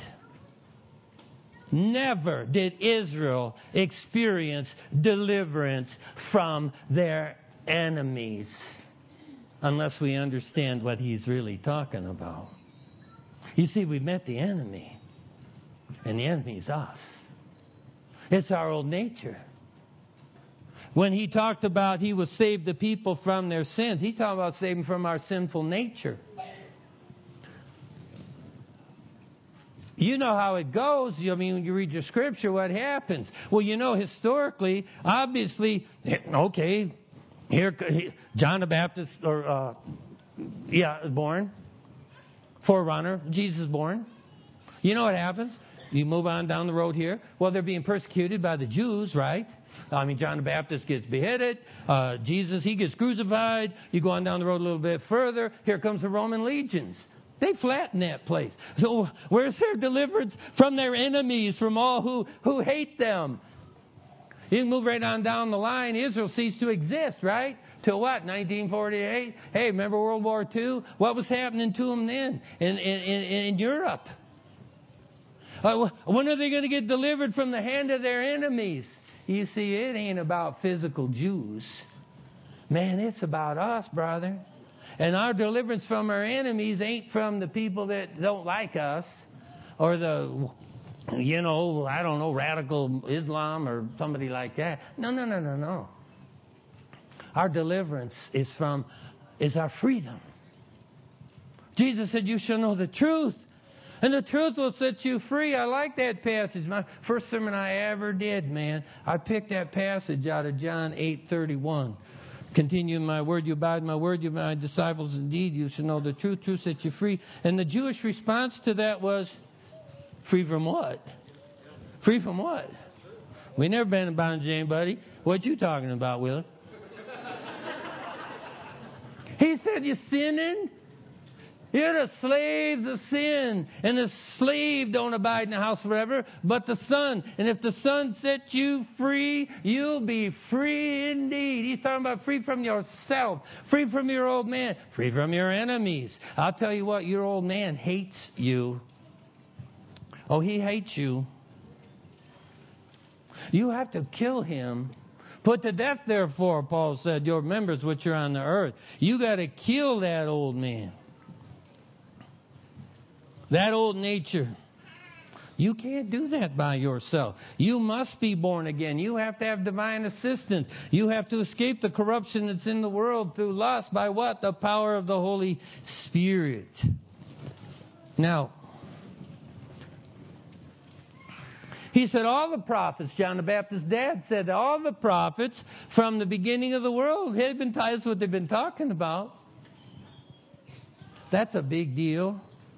Never did Israel experience deliverance from their enemies, unless we understand what he's really talking about. You see, we met the enemy, and the enemy is us. It's our old nature. When he talked about he would save the people from their sins, he's talking about saving from our sinful nature. You know how it goes. I mean, when you read your scripture, what happens? Well, you know, historically, obviously, okay, here John the Baptist, or uh, yeah, is born. Forerunner, Jesus is born. You know what happens? You move on down the road here. Well, they're being persecuted by the Jews, right? I mean, John the Baptist gets beheaded. Uh, Jesus, he gets crucified. You go on down the road a little bit further. Here comes the Roman legions. They flatten that place. So where's their deliverance from their enemies, from all who, who hate them? You can move right on down the line. Israel ceased to exist, right? Till what? nineteen forty-eight? Hey, remember World War Two? What was happening to them then in, in, in, in Europe? Uh, when are they going to get delivered from the hand of their enemies? You see, it ain't about physical Jews. Man, it's about us, brother. And our deliverance from our enemies ain't from the people that don't like us, or the, you know, I don't know, radical Islam or somebody like that. No, no, no, no, no. Our deliverance is from, is our freedom. Jesus said, you shall know the truth, and the truth will set you free. I like that passage. My first sermon I ever did, man, I picked that passage out of John eight thirty-one. Continue in my word, you abide in my word, you are my disciples indeed. You shall know the truth, truth set you free. And the Jewish response to that was, free from what? Free from what? We never been in bondage to anybody. What you talking about, Willie? He said, you sinning? You're the slaves of sin. And the slave don't abide in the house forever, but the Son. And if the Son sets you free, you'll be free indeed. He's talking about free from yourself, free from your old man, free from your enemies. I'll tell you what, your old man hates you. Oh, he hates you. You have to kill him. Put to death, therefore, Paul said, your members which are on the earth. You got to kill that old man. That old nature. You can't do that by yourself. You must be born again. You have to have divine assistance. You have to escape the corruption that's in the world through lust. By what? The power of the Holy Spirit. Now, he said all the prophets, John the Baptist's dad said, all the prophets from the beginning of the world, they've been, that's what they've been talking about. That's a big deal.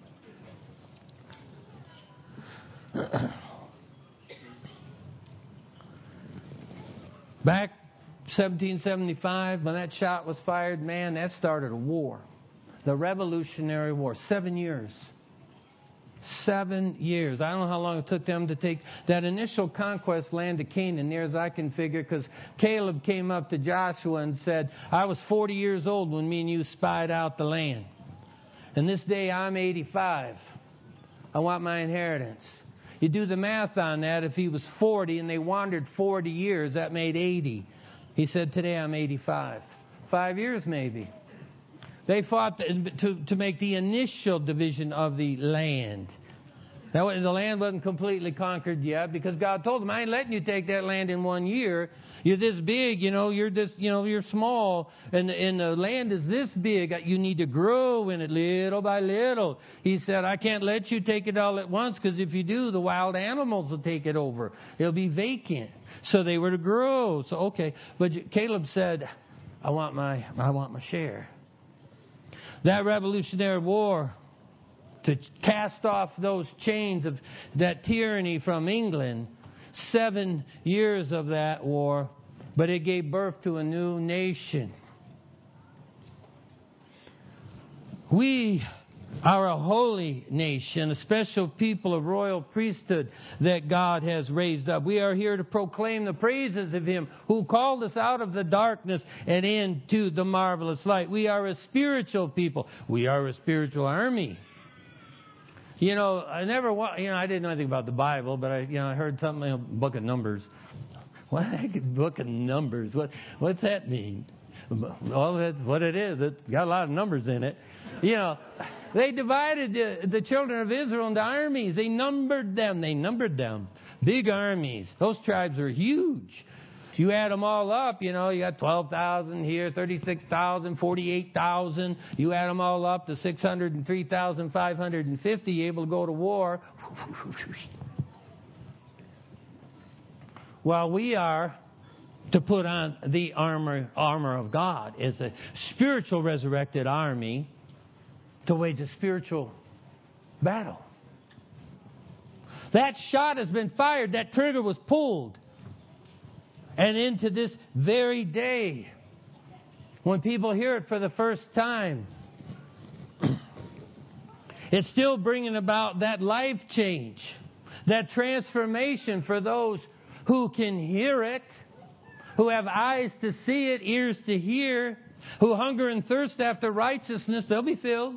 Back seventeen seventy-five, when that shot was fired, man, that started a war. The Revolutionary War. Seven years. Seven years. I don't know how long it took them to take that initial conquest land of Canaan, near as I can figure, because Caleb came up to Joshua and said, I was forty years old when me and you spied out the land. And this day I'm eighty-five. I want my inheritance. You do the math on that. If he was forty and they wandered forty years, that made eighty. He said, today I'm eighty-five. Five years maybe. They fought to, to make the initial division of the land. Now, the land wasn't completely conquered yet, because God told them, I ain't letting you take that land in one year. You're this big, you know, you're this, you know, you're small, and, and the land is this big. You need to grow in it little by little. He said, I can't let you take it all at once, because if you do, the wild animals will take it over. It'll be vacant. So they were to grow. So, okay. But Caleb said, I want my, I want my share. That Revolutionary War, to cast off those chains of that tyranny from England, seven years of that war, but it gave birth to a new nation. We are a holy nation, a special people, a royal priesthood that God has raised up. We are here to proclaim the praises of Him who called us out of the darkness and into the marvelous light. We are a spiritual people. We are a spiritual army. You know, I never, you know, I didn't know anything about the Bible, but I, you know, I heard something, you know, Book of Numbers. What the heck is Book of Numbers? What, what's that mean? Well, that's what it is. It's got a lot of numbers in it. You know, they divided the, the children of Israel into armies. They numbered them. They numbered them. Big armies. Those tribes are huge. If you add them all up, you know, you got twelve thousand here, thirty-six thousand, forty-eight thousand. You add them all up to six hundred three thousand five hundred fifty able to go to war. Well, we are to put on the armor, armor of God as a spiritual resurrected army to wage a spiritual battle. That shot has been fired. That trigger was pulled. And into this very day, when people hear it for the first time, it's still bringing about that life change, that transformation for those who can hear it, who have eyes to see it, ears to hear, who hunger and thirst after righteousness. They'll be filled.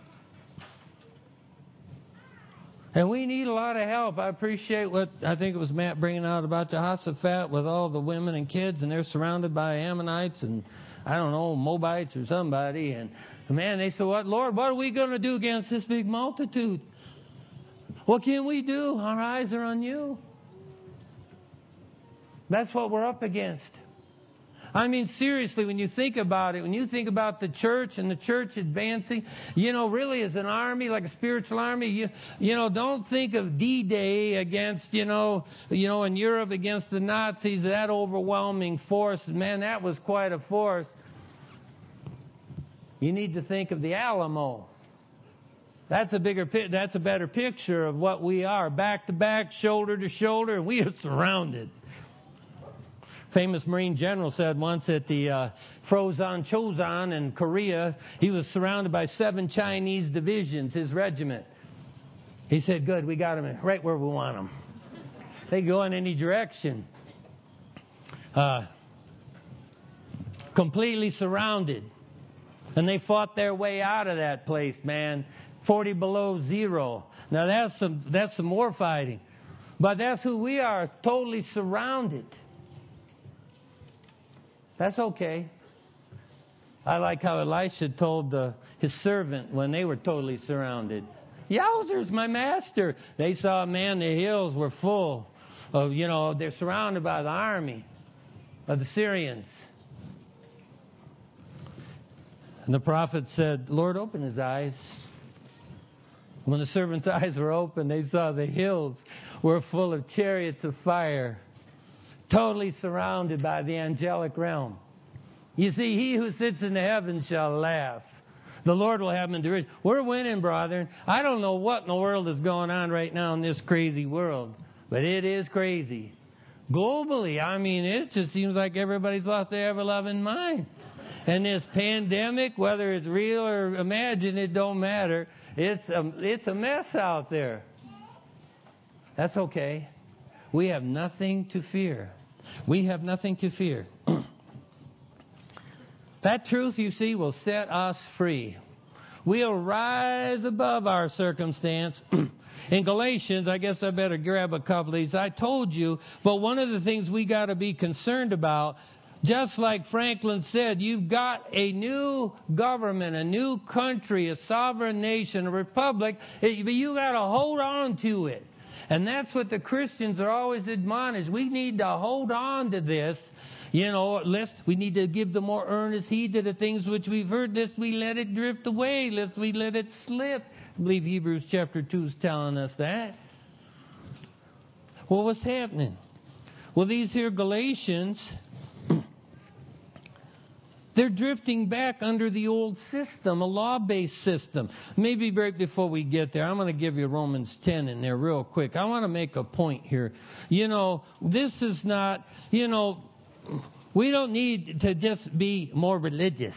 And we need a lot of help. I appreciate what I think it was Matt bringing out about Jehoshaphat with all the women and kids, and they're surrounded by Ammonites and, I don't know, Moabites or somebody. And, man, they said, "What, Lord, what are we going to do against this big multitude? What can we do? Our eyes are on you." That's what we're up against. I mean, seriously, when you think about it, when you think about the church and the church advancing, you know, really as an army, like a spiritual army, you you know, don't think of D-Day against, you know, you know, in Europe against the Nazis, that overwhelming force. Man, that was quite a force. You need to think of the Alamo. That's a bigger, that's a better picture of what we are, back to back, shoulder to shoulder, and we are surrounded. Famous Marine general said once at the uh, Frozon Chozon in Korea, he was surrounded by seven Chinese divisions, his regiment. He said, "Good, we got them right where we want them. They go in any direction." Uh, completely surrounded. And they fought their way out of that place, man. forty below zero. Now that's some, that's some war fighting. But that's who we are, totally surrounded. That's okay. I like how Elisha told uh, his servant when they were totally surrounded. "Yowzers, my master." They saw, man, the hills were full of, you know, they're surrounded by the army of the Syrians. And the prophet said, "Lord, open his eyes." When the servant's eyes were open, they saw the hills were full of chariots of fire, totally surrounded by the angelic realm. You see, he who sits in the heavens shall laugh. The Lord will have him in derision. We're winning, brethren. I don't know what in the world is going on right now in this crazy world, but it is crazy. Globally, I mean, it just seems like everybody's lost their ever-loving mind. And this pandemic, whether it's real or imagined, it don't matter. It's a, it's a mess out there. That's okay. We have nothing to fear. We have nothing to fear. That truth, you see, will set us free. We'll rise above our circumstance. In Galatians, I guess I better grab a couple of these. I told you, but one of the things we got to be concerned about, just like Franklin said, you've got a new government, a new country, a sovereign nation, a republic, but you got to hold on to it. And that's what the Christians are always admonished. We need to hold on to this. You know, lest we need to give the more earnest heed to the things which we've heard, lest we let it drift away, lest we let it slip. I believe Hebrews chapter two is telling us that. Well, what's happening? Well, these here Galatians, they're drifting back under the old system, a law-based system. Maybe right before we get there, I'm going to give you Romans ten in there real quick. I want to make a point here. You know, this is not, you know, we don't need to just be more religious.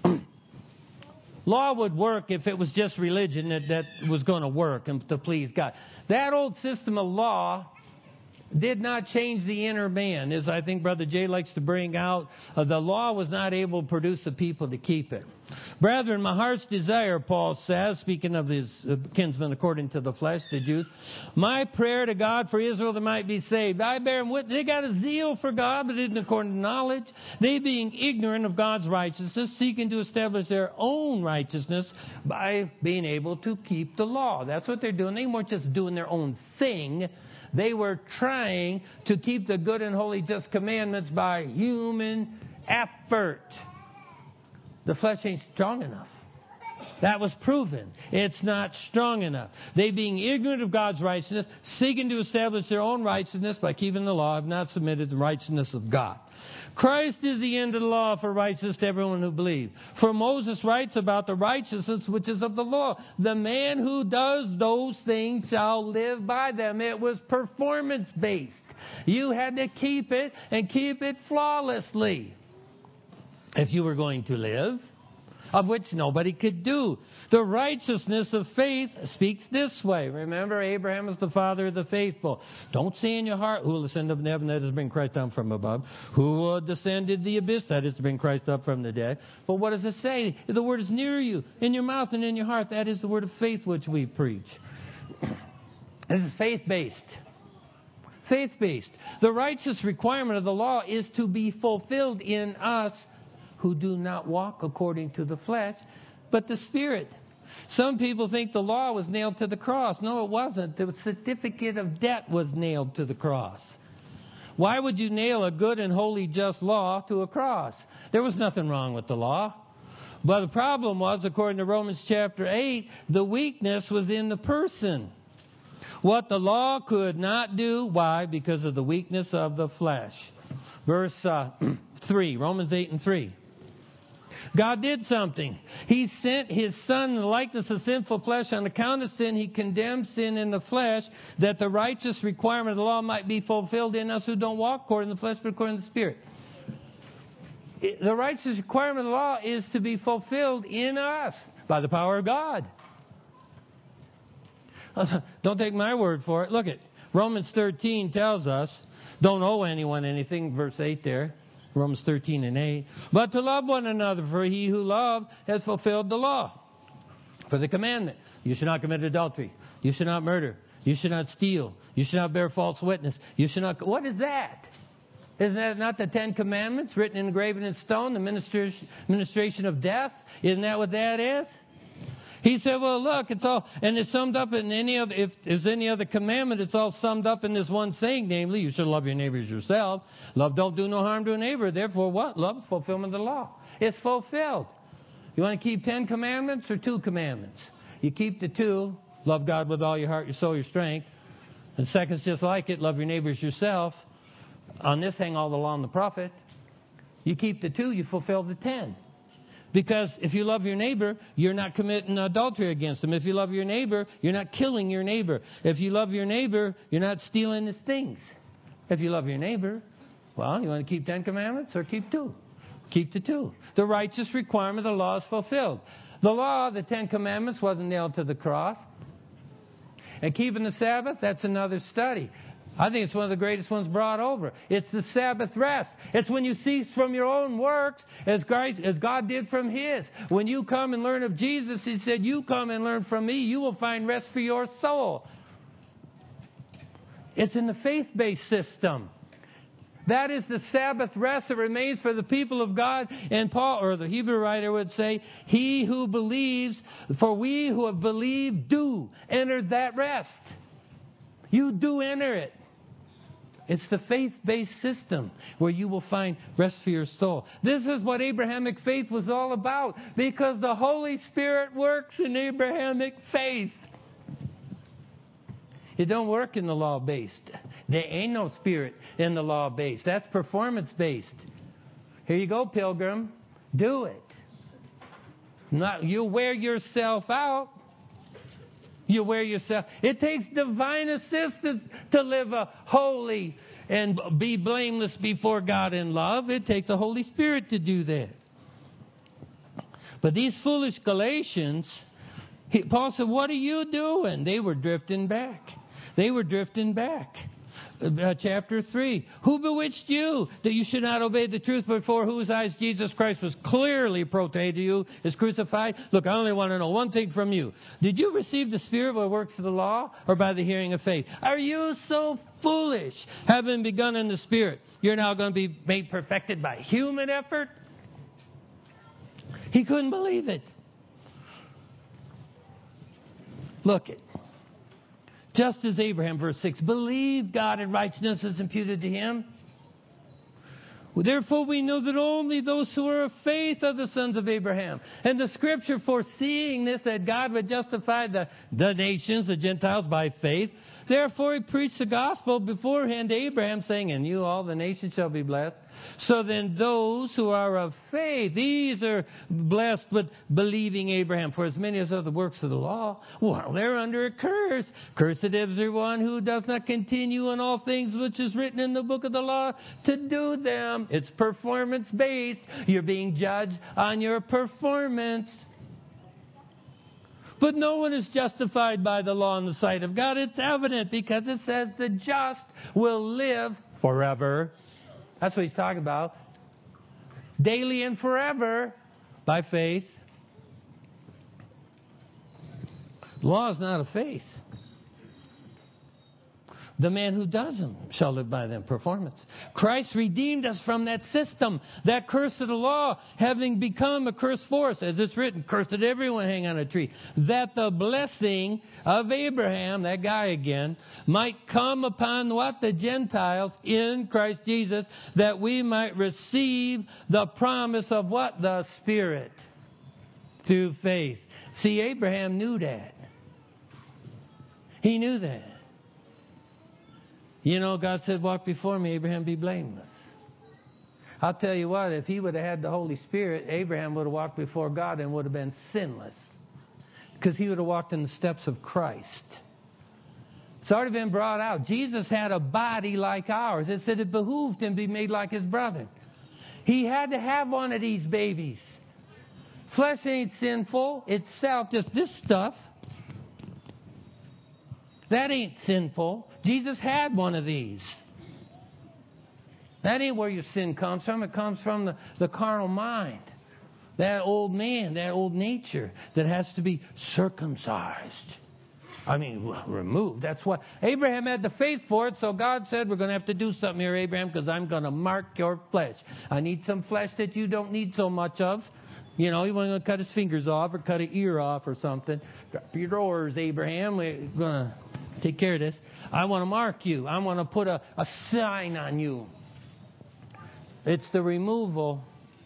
Law would work if it was just religion that, that was going to work and to please God. That old system of law did not change the inner man, as I think Brother Jay likes to bring out. Uh, the law was not able to produce a people to keep it. Brethren, my heart's desire, Paul says, speaking of his uh, kinsmen according to the flesh, the Jews, my prayer to God for Israel that might be saved. I bear them witness. They got a zeal for God, but isn't according to knowledge. They being ignorant of God's righteousness, seeking to establish their own righteousness by being able to keep the law. That's what they're doing. They weren't just doing their own thing. They were trying to keep the good and holy just commandments by human effort. The flesh ain't strong enough. That was proven. It's not strong enough. They, being ignorant of God's righteousness, seeking to establish their own righteousness by keeping the law, have not submitted to the righteousness of God. Christ is the end of the law for righteousness to everyone who believes. For Moses writes about the righteousness which is of the law. The man who does those things shall live by them. It was performance-based. You had to keep it and keep it flawlessly if you were going to live, of which nobody could do. The righteousness of faith speaks this way. Remember, Abraham is the father of the faithful. Don't say in your heart, who will ascend up to heaven, that is to bring Christ down from above. Who will descend into the abyss, that is to bring Christ up from the dead. But what does it say? The word is near you, in your mouth and in your heart. That is the word of faith which we preach. This is faith-based. Faith-based. The righteous requirement of the law is to be fulfilled in us who do not walk according to the flesh, but the Spirit. Some people think the law was nailed to the cross. No, it wasn't. The certificate of debt was nailed to the cross. Why would you nail a good and holy just law to a cross? There was nothing wrong with the law. But the problem was, according to Romans chapter eight, the weakness was in the person. What the law could not do. Why? Because of the weakness of the flesh. Verse uh, three, Romans eight and three. God did something. He sent His Son in the likeness of sinful flesh. On account of sin, He condemned sin in the flesh, that the righteous requirement of the law might be fulfilled in us who don't walk according to the flesh, but according to the Spirit. The righteous requirement of the law is to be fulfilled in us by the power of God. Don't take my word for it. Look at Romans thirteen tells us, don't owe anyone anything, verse eight there. Romans thirteen and eight. But to love one another, for he who loved has fulfilled the law. For the commandment, you should not commit adultery. You should not murder. You should not steal. You should not bear false witness. You should not... What is that? Isn't that not the Ten Commandments written and engraven in stone, the ministration, ministration of death? Isn't that what that is? He said, well, look, it's all, and it's summed up in any other, if there's any other commandment, it's all summed up in this one saying, namely, you should love your neighbor as yourself. Love don't do no harm to a neighbor. Therefore, what? Love is fulfillment of the law. It's fulfilled. You want to keep ten commandments or two commandments? You keep the two, love God with all your heart, your soul, your strength. And second's just like it, love your neighbor as yourself. On this hang all the law and the prophet. You keep the two, you fulfill the ten. Because if you love your neighbor, you're not committing adultery against him. If you love your neighbor, you're not killing your neighbor. If you love your neighbor, you're not stealing his things. If you love your neighbor, well, you want to keep ten commandments or keep two? Keep the two. The righteous requirement of the law is fulfilled. The law, the Ten Commandments, wasn't nailed to the cross. And keeping the Sabbath, that's another study. I think it's one of the greatest ones brought over. It's the Sabbath rest. It's when you cease from your own works as Christ, as God did from His. When you come and learn of Jesus, He said, you come and learn from Me, you will find rest for your soul. It's in the faith-based system. That is the Sabbath rest that remains for the people of God. And Paul, or the Hebrew writer would say, he who believes, for we who have believed do enter that rest. You do enter it. It's the faith-based system where you will find rest for your soul. This is what Abrahamic faith was all about, because the Holy Spirit works in Abrahamic faith. It don't work in the law-based. There ain't no spirit in the law-based. That's performance-based. Here you go, pilgrim. Do it. Not, you wear yourself out. You wear yourself. It takes divine assistance to live a holy and be blameless before God in love. It takes the Holy Spirit to do that. But these foolish Galatians, he, Paul said, what are you doing? They were drifting back. They were drifting back. Uh, chapter three. Who bewitched you that you should not obey the truth, before whose eyes Jesus Christ was clearly portrayed to you as crucified? Look, I only want to know one thing from you. Did you receive the Spirit by works of the law or by the hearing of faith? Are you so foolish? Having begun in the Spirit, you're now going to be made perfected by human effort? He couldn't believe it. Look it. Just as Abraham, verse six, believed God and righteousness is imputed to him. Therefore we know that only those who are of faith are the sons of Abraham. And the Scripture, foreseeing this, that God would justify the, the nations, the Gentiles, by faith. Therefore he preached the gospel beforehand to Abraham, saying, in you all the nations shall be blessed. So then those who are of faith, these are blessed with believing Abraham. For as many as are the works of the law, well, they're under a curse. Cursed is everyone who does not continue in all things which is written in the book of the law to do them. It's performance-based. You're being judged on your performance. But no one is justified by the law in the sight of God. It's evident because it says the just will live forever. That's what he's talking about. Daily and forever by faith. The law is not of faith. The man who does them shall live by them. Performance. Christ redeemed us from that system, that curse of the law, having become a curse for us. As it's written, cursed everyone hang on a tree. That the blessing of Abraham, that guy again, might come upon what? The Gentiles in Christ Jesus, that we might receive the promise of what? The Spirit. Through faith. See, Abraham knew that. He knew that. You know, God said, walk before me, Abraham, be blameless. I'll tell you what, if he would have had the Holy Spirit, Abraham would have walked before God and would have been sinless. Because he would have walked in the steps of Christ. It's already been brought out. Jesus had a body like ours. It said it behooved him to be made like his brother. He had to have one of these babies. Flesh ain't sinful itself, just this stuff. That ain't sinful. Jesus had one of these. That ain't where your sin comes from. It comes from the, the carnal mind. That old man, that old nature that has to be circumcised. I mean, removed. That's what Abraham had the faith for it. So God said, we're going to have to do something here, Abraham, because I'm going to mark your flesh. I need some flesh that you don't need so much of. You know, you want to cut his fingers off or cut an ear off or something. Drop your drawers, Abraham. We're going to take care of this. I want to mark you. I want to put a, a sign on you. It's the removal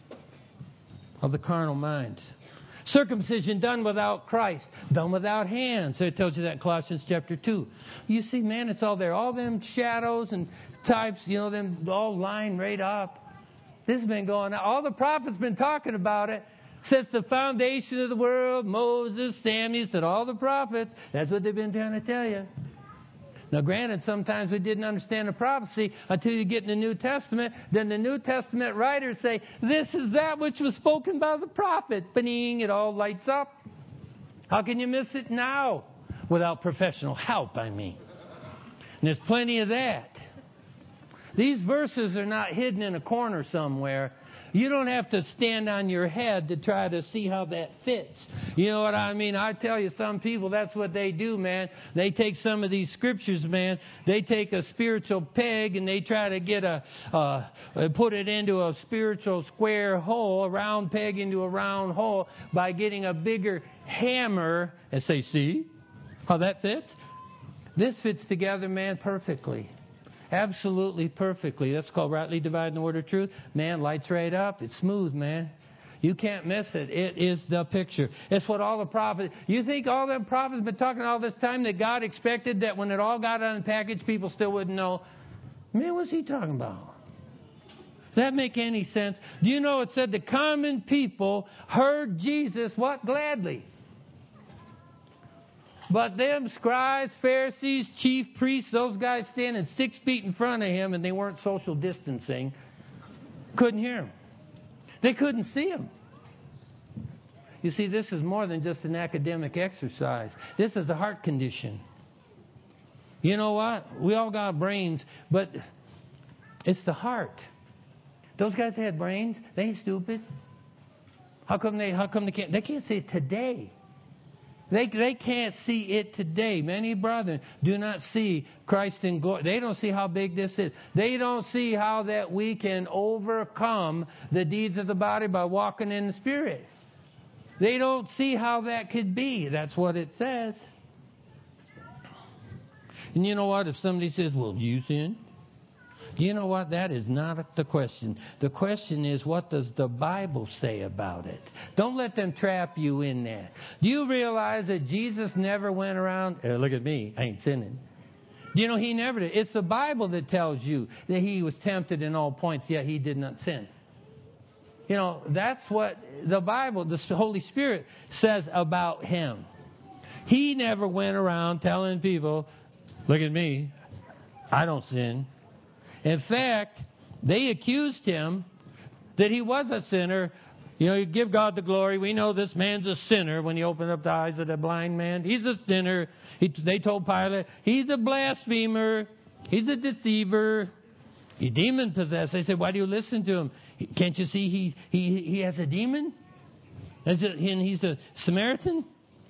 of the carnal mind. Circumcision done without Christ, done without hands. So it tells you that in Colossians chapter two. You see, man, it's all there. All them shadows and types, you know, them all lined right up. This has been going on. All the prophets been talking about it. Since the foundation of the world, Moses, Samuel, and all the prophets, that's what they've been trying to tell you. Now, granted, sometimes we didn't understand the prophecy until you get in the New Testament. Then the New Testament writers say, this is that which was spoken by the prophet. Bing, it all lights up. How can you miss it now? Without professional help, I mean. And there's plenty of that. These verses are not hidden in a corner somewhere. You don't have to stand on your head to try to see how that fits. You know what I mean? I tell you, some people, that's what they do, man. They take some of these scriptures, man. They take a spiritual peg and they try to get a, uh, put it into a spiritual square hole, a round peg into a round hole by getting a bigger hammer and say, see how that fits? This fits together, man, perfectly. Absolutely perfectly. That's called rightly dividing the word of truth. Man, lights right up. It's smooth, man. You can't miss it. It is the picture. It's what all the prophets... You think all the prophets have been talking all this time that God expected that when it all got unpackaged, people still wouldn't know? Man, what's he talking about? Does that make any sense? Do you know it said the common people heard Jesus, what? Gladly. But them scribes, Pharisees, chief priests, those guys standing six feet in front of him, and they weren't social distancing, couldn't hear him. They couldn't see him. You see, this is more than just an academic exercise. This is a heart condition. You know what? We all got brains, but it's the heart. Those guys had brains. They ain't stupid. How come they? How come they can't? They can't see it today. They they can't see it today. Many brethren do not see Christ in glory. They don't see how big this is. They don't see how that we can overcome the deeds of the body by walking in the Spirit. They don't see how that could be. That's what it says. And you know what? If somebody says, well, do you sin? You know what? That is not the question. The question is, what does the Bible say about it? Don't let them trap you in that. Do you realize that Jesus never went around, hey, look at me, I ain't sinning. You know, he never did. It's the Bible that tells you that he was tempted in all points, yet he did not sin. You know, that's what the Bible, the Holy Spirit says about him. He never went around telling people, look at me, I don't sin. In fact, they accused him that he was a sinner. You know, you give God the glory. We know this man's a sinner when he opened up the eyes of the blind man. He's a sinner. He, they told Pilate, he's a blasphemer. He's a deceiver. He's demon-possessed. They said, why do you listen to him? Can't you see he he, he has a demon? And he's a Samaritan?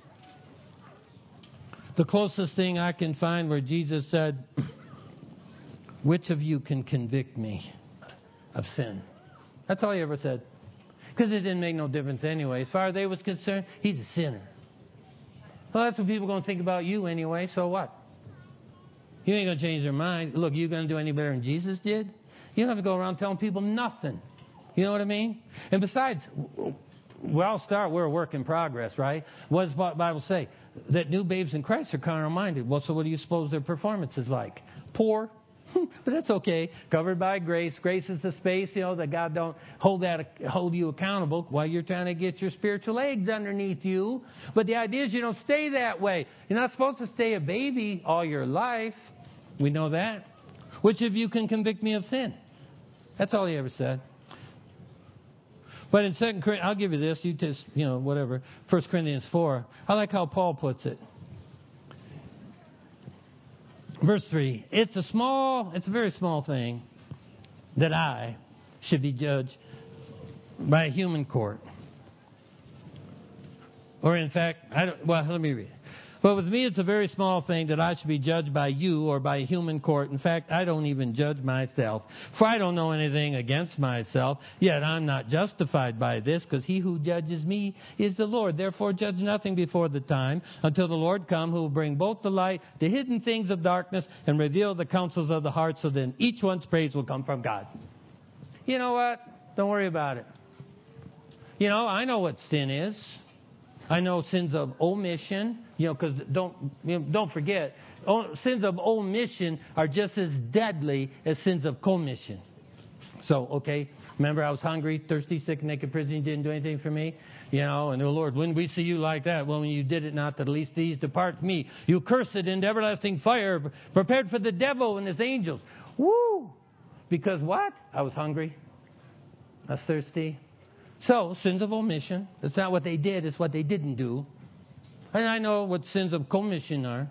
The closest thing I can find where Jesus said, which of you can convict me of sin? That's all he ever said. Because it didn't make no difference anyway. As far as they was concerned, he's a sinner. Well, that's what people are going to think about you anyway, so what? You ain't going to change their mind. Look, you going to do any better than Jesus did? You don't have to go around telling people nothing. You know what I mean? And besides, well, I'll start, we're a work in progress, right? What does the Bible say? That new babes in Christ are carnal-minded. Well, so what do you suppose their performance is like? Poor. But that's okay. Covered by grace. Grace is the space, you know, that God don't hold that hold you accountable while you're trying to get your spiritual legs underneath you. But the idea is you don't stay that way. You're not supposed to stay a baby all your life. We know that. Which of you can convict me of sin? That's all he ever said. But in Second Corinthians, I'll give you this. You just, you know, whatever. First Corinthians four. I like how Paul puts it. Verse three, it's a small, it's a very small thing that I should be judged by a human court. Or in fact, I don't, well, let me read. But with me, it's a very small thing that I should be judged by you or by a human court. In fact, I don't even judge myself. For I don't know anything against myself. Yet I'm not justified by this, because he who judges me is the Lord. Therefore, judge nothing before the time, until the Lord come, who will bring both the light, the hidden things of darkness, and reveal the counsels of the heart, so then each one's praise will come from God. You know what? Don't worry about it. You know, I know what sin is. I know sins of omission, you know, because don't, you know, don't forget, sins of omission are just as deadly as sins of commission. So, okay, remember I was hungry, thirsty, sick, naked, prison, you didn't do anything for me? You know, and the Lord, when we see you like that, well, when you did it not, that at least these depart from me. You cursed into everlasting fire, prepared for the devil and his angels. Woo! Because what? I was hungry. I was thirsty. So, sins of omission. That's not what they did, it's what they didn't do. And I know what sins of commission are.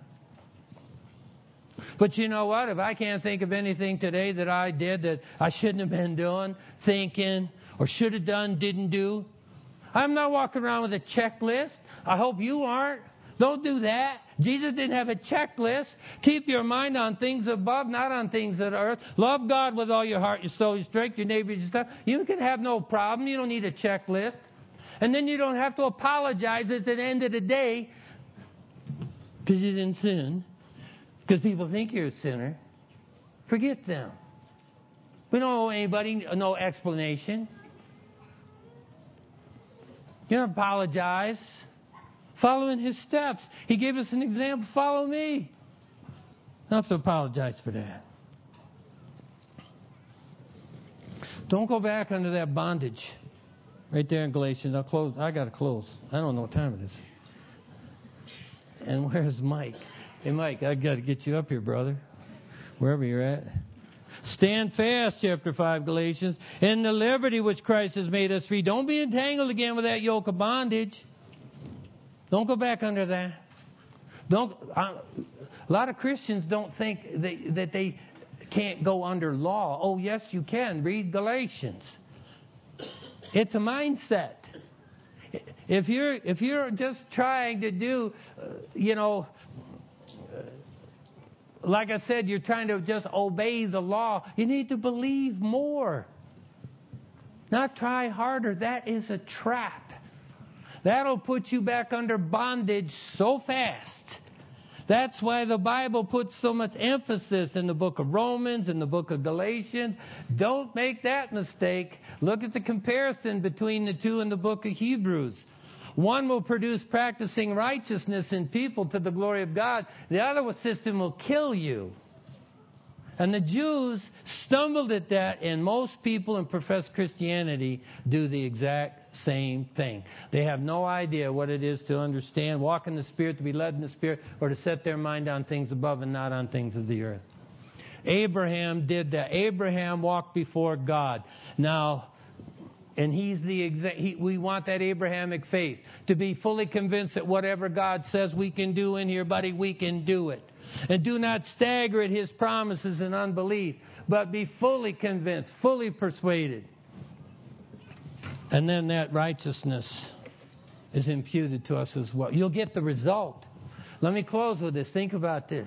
But you know what? If I can't think of anything today that I did that I shouldn't have been doing, thinking, or should have done, didn't do, I'm not walking around with a checklist. I hope you aren't. Don't do that. Jesus didn't have a checklist. Keep your mind on things above, not on things of the earth. Love God with all your heart, your soul, your strength, your neighbor, your stuff. You can have no problem. You don't need a checklist. And then you don't have to apologize at the end of the day because you didn't sin. Because people think you're a sinner. Forget them. We don't owe anybody no explanation. You don't apologize. Follow in his steps. He gave us an example. Follow me. I don't have to apologize for that. Don't go back under that bondage. Right there in Galatians. I'll close. I got to close. I don't know what time it is. And where's Mike? Hey, Mike, I got to get you up here, brother. Wherever you're at. Stand fast, chapter five, Galatians, in the liberty which Christ has made us free. Don't be entangled again with that yoke of bondage. Don't go back under that. Don't. Uh, a lot of Christians don't think they, that they can't go under law. Oh, yes, you can. Read Galatians. It's a mindset. If you're if you're just trying to do, uh, you know, uh, like I said, you're trying to just obey the law. You need to believe more. Not try harder. That is a trap. That'll put you back under bondage so fast That's why the Bible puts so much emphasis in the book of Romans, in the book of Galatians. Don't make that mistake. Look at the comparison between the two in the book of Hebrews. One will produce practicing righteousness in people to the glory of God. The other system will kill you. And the Jews stumbled at that, and most people in professed Christianity do the exact same thing. They have no idea what it is to understand, walk in the Spirit, to be led in the Spirit, or to set their mind on things above and not on things of the earth. Abraham did that. Abraham walked before God. Now, and he's the exa- he, we want that Abrahamic faith, to be fully convinced that whatever God says we can do in here, buddy, we can do it. And do not stagger at His promises in unbelief, but be fully convinced, fully persuaded. And then that righteousness is imputed to us as well. You'll get the result. Let me close with this. Think about this.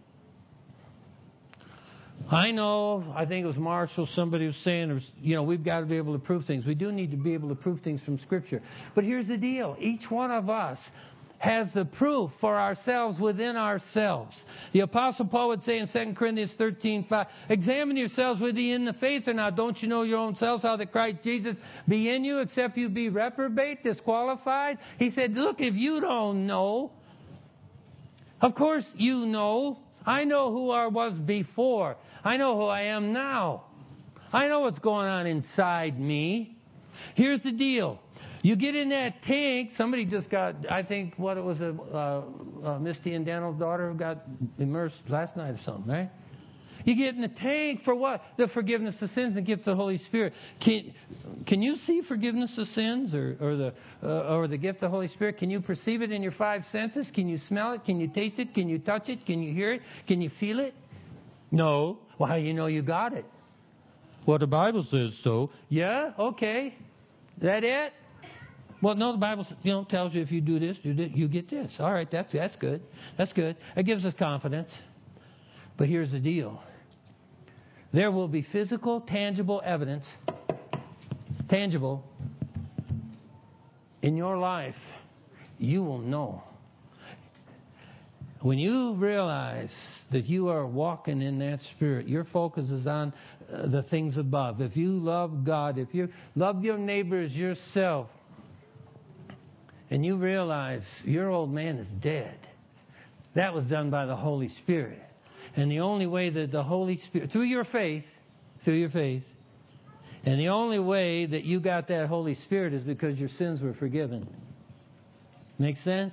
I know, I think it was Marshall, somebody was saying, you know, we've got to be able to prove things. We do need to be able to prove things from Scripture. But here's the deal. Each one of us has the proof for ourselves within ourselves. The Apostle Paul would say in Second Corinthians thirteen five, examine yourselves whether ye in the faith or not. Don't you know your own selves how that Christ Jesus be in you, except you be reprobate, disqualified? He said, look, if you don't know, of course you know. I know who I was before. I know who I am now. I know what's going on inside me. Here's the deal. You get in that tank. Somebody just got, I think, what it was, a uh, uh, Misty and Daniel's daughter got immersed last night or something, right? You get in the tank for what? The forgiveness of sins and gift of the Holy Spirit. Can, can you see forgiveness of sins or, or the uh, or the gift of the Holy Spirit? Can you perceive it in your five senses? Can you smell it? Can you taste it? Can you touch it? Can you hear it? Can you feel it? No. Well, how do you know you got it? Well, the Bible says so. Yeah? Okay. Is that it? Well, no, the Bible, you know, tells you if you do this, you, do, you get this. All right, that's that's good. That's good. It gives us confidence. But here's the deal. There will be physical, tangible evidence, tangible, in your life. You will know. When you realize that you are walking in that Spirit, your focus is on uh, the things above. If you love God, if you love your neighbors yourself, and you realize your old man is dead, that was done by the Holy Spirit. And the only way that the Holy Spirit, through your faith, through your faith, and the only way that you got that Holy Spirit is because your sins were forgiven. Make sense?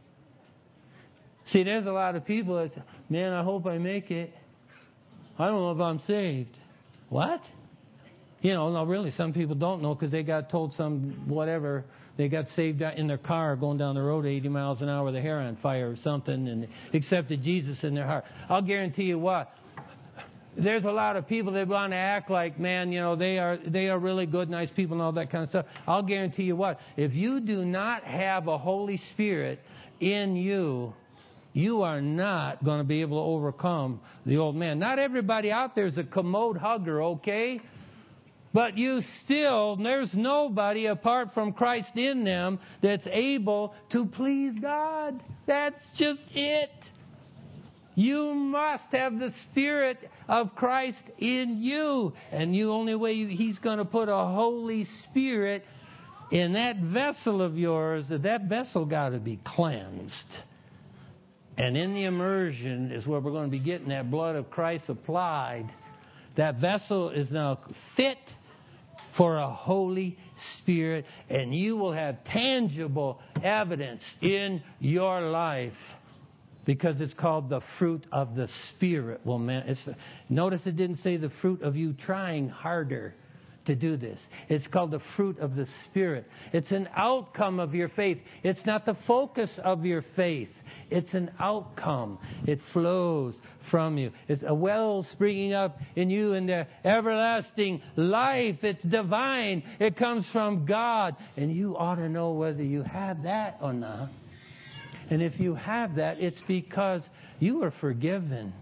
See, there's a lot of people that, man, I hope I make it. I don't know if I'm saved. What? You know, no, really, some people don't know because they got told some whatever. They got saved in their car going down the road at eighty miles an hour with their hair on fire or something and accepted Jesus in their heart. I'll guarantee you what. There's a lot of people that want to act like, man, you know, they are they are really good, nice people and all that kind of stuff. I'll guarantee you what. If you do not have a Holy Spirit in you, you are not going to be able to overcome the old man. Not everybody out there is a commode hugger, okay? But you still, there's nobody apart from Christ in them that's able to please God. That's just it. You must have the Spirit of Christ in you. And the only way He's going to put a Holy Spirit in that vessel of yours, that that vessel got to be cleansed. And in the immersion is where we're going to be getting that blood of Christ applied. That vessel is now fit for a Holy Spirit, and you will have tangible evidence in your life because it's called the fruit of the Spirit. Well, man, it's, notice it didn't say the fruit of you trying harder to do this. It's called the fruit of the Spirit. It's an outcome of your faith. It's not the focus of your faith. It's an outcome. It flows from you. It's a well springing up in you in the everlasting life. It's divine. It comes from God. And you ought to know whether you have that or not. And if you have that, it's because you are forgiven.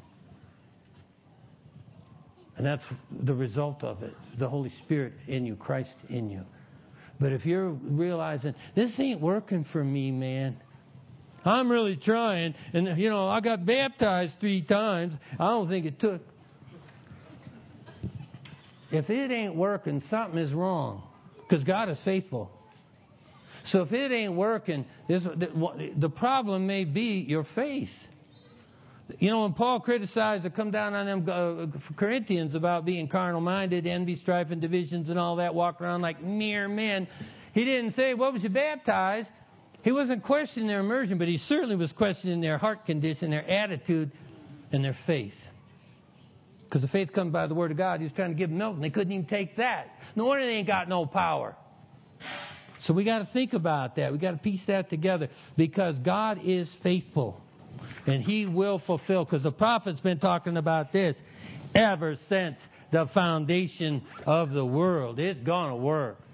And that's the result of it. The Holy Spirit in you, Christ in you. But if you're realizing, this ain't working for me, man. I'm really trying. And, you know, I got baptized three times. I don't think it took. If it ain't working, something is wrong. Because God is faithful. So if it ain't working, this, the, the problem may be your faith. You know, when Paul criticized or come down on them uh, Corinthians about being carnal-minded, envy, strife, and divisions and all that, walk around like mere men, he didn't say, what was you baptized? He wasn't questioning their immersion, but he certainly was questioning their heart condition, their attitude, and their faith. Because the faith comes by the Word of God. He was trying to give them milk, and they couldn't even take that. No wonder they ain't got no power. So we got to think about that. We got to piece that together, because God is faithful, and He will fulfill. Because the prophet's been talking about this ever since the foundation of the world. It's going to work.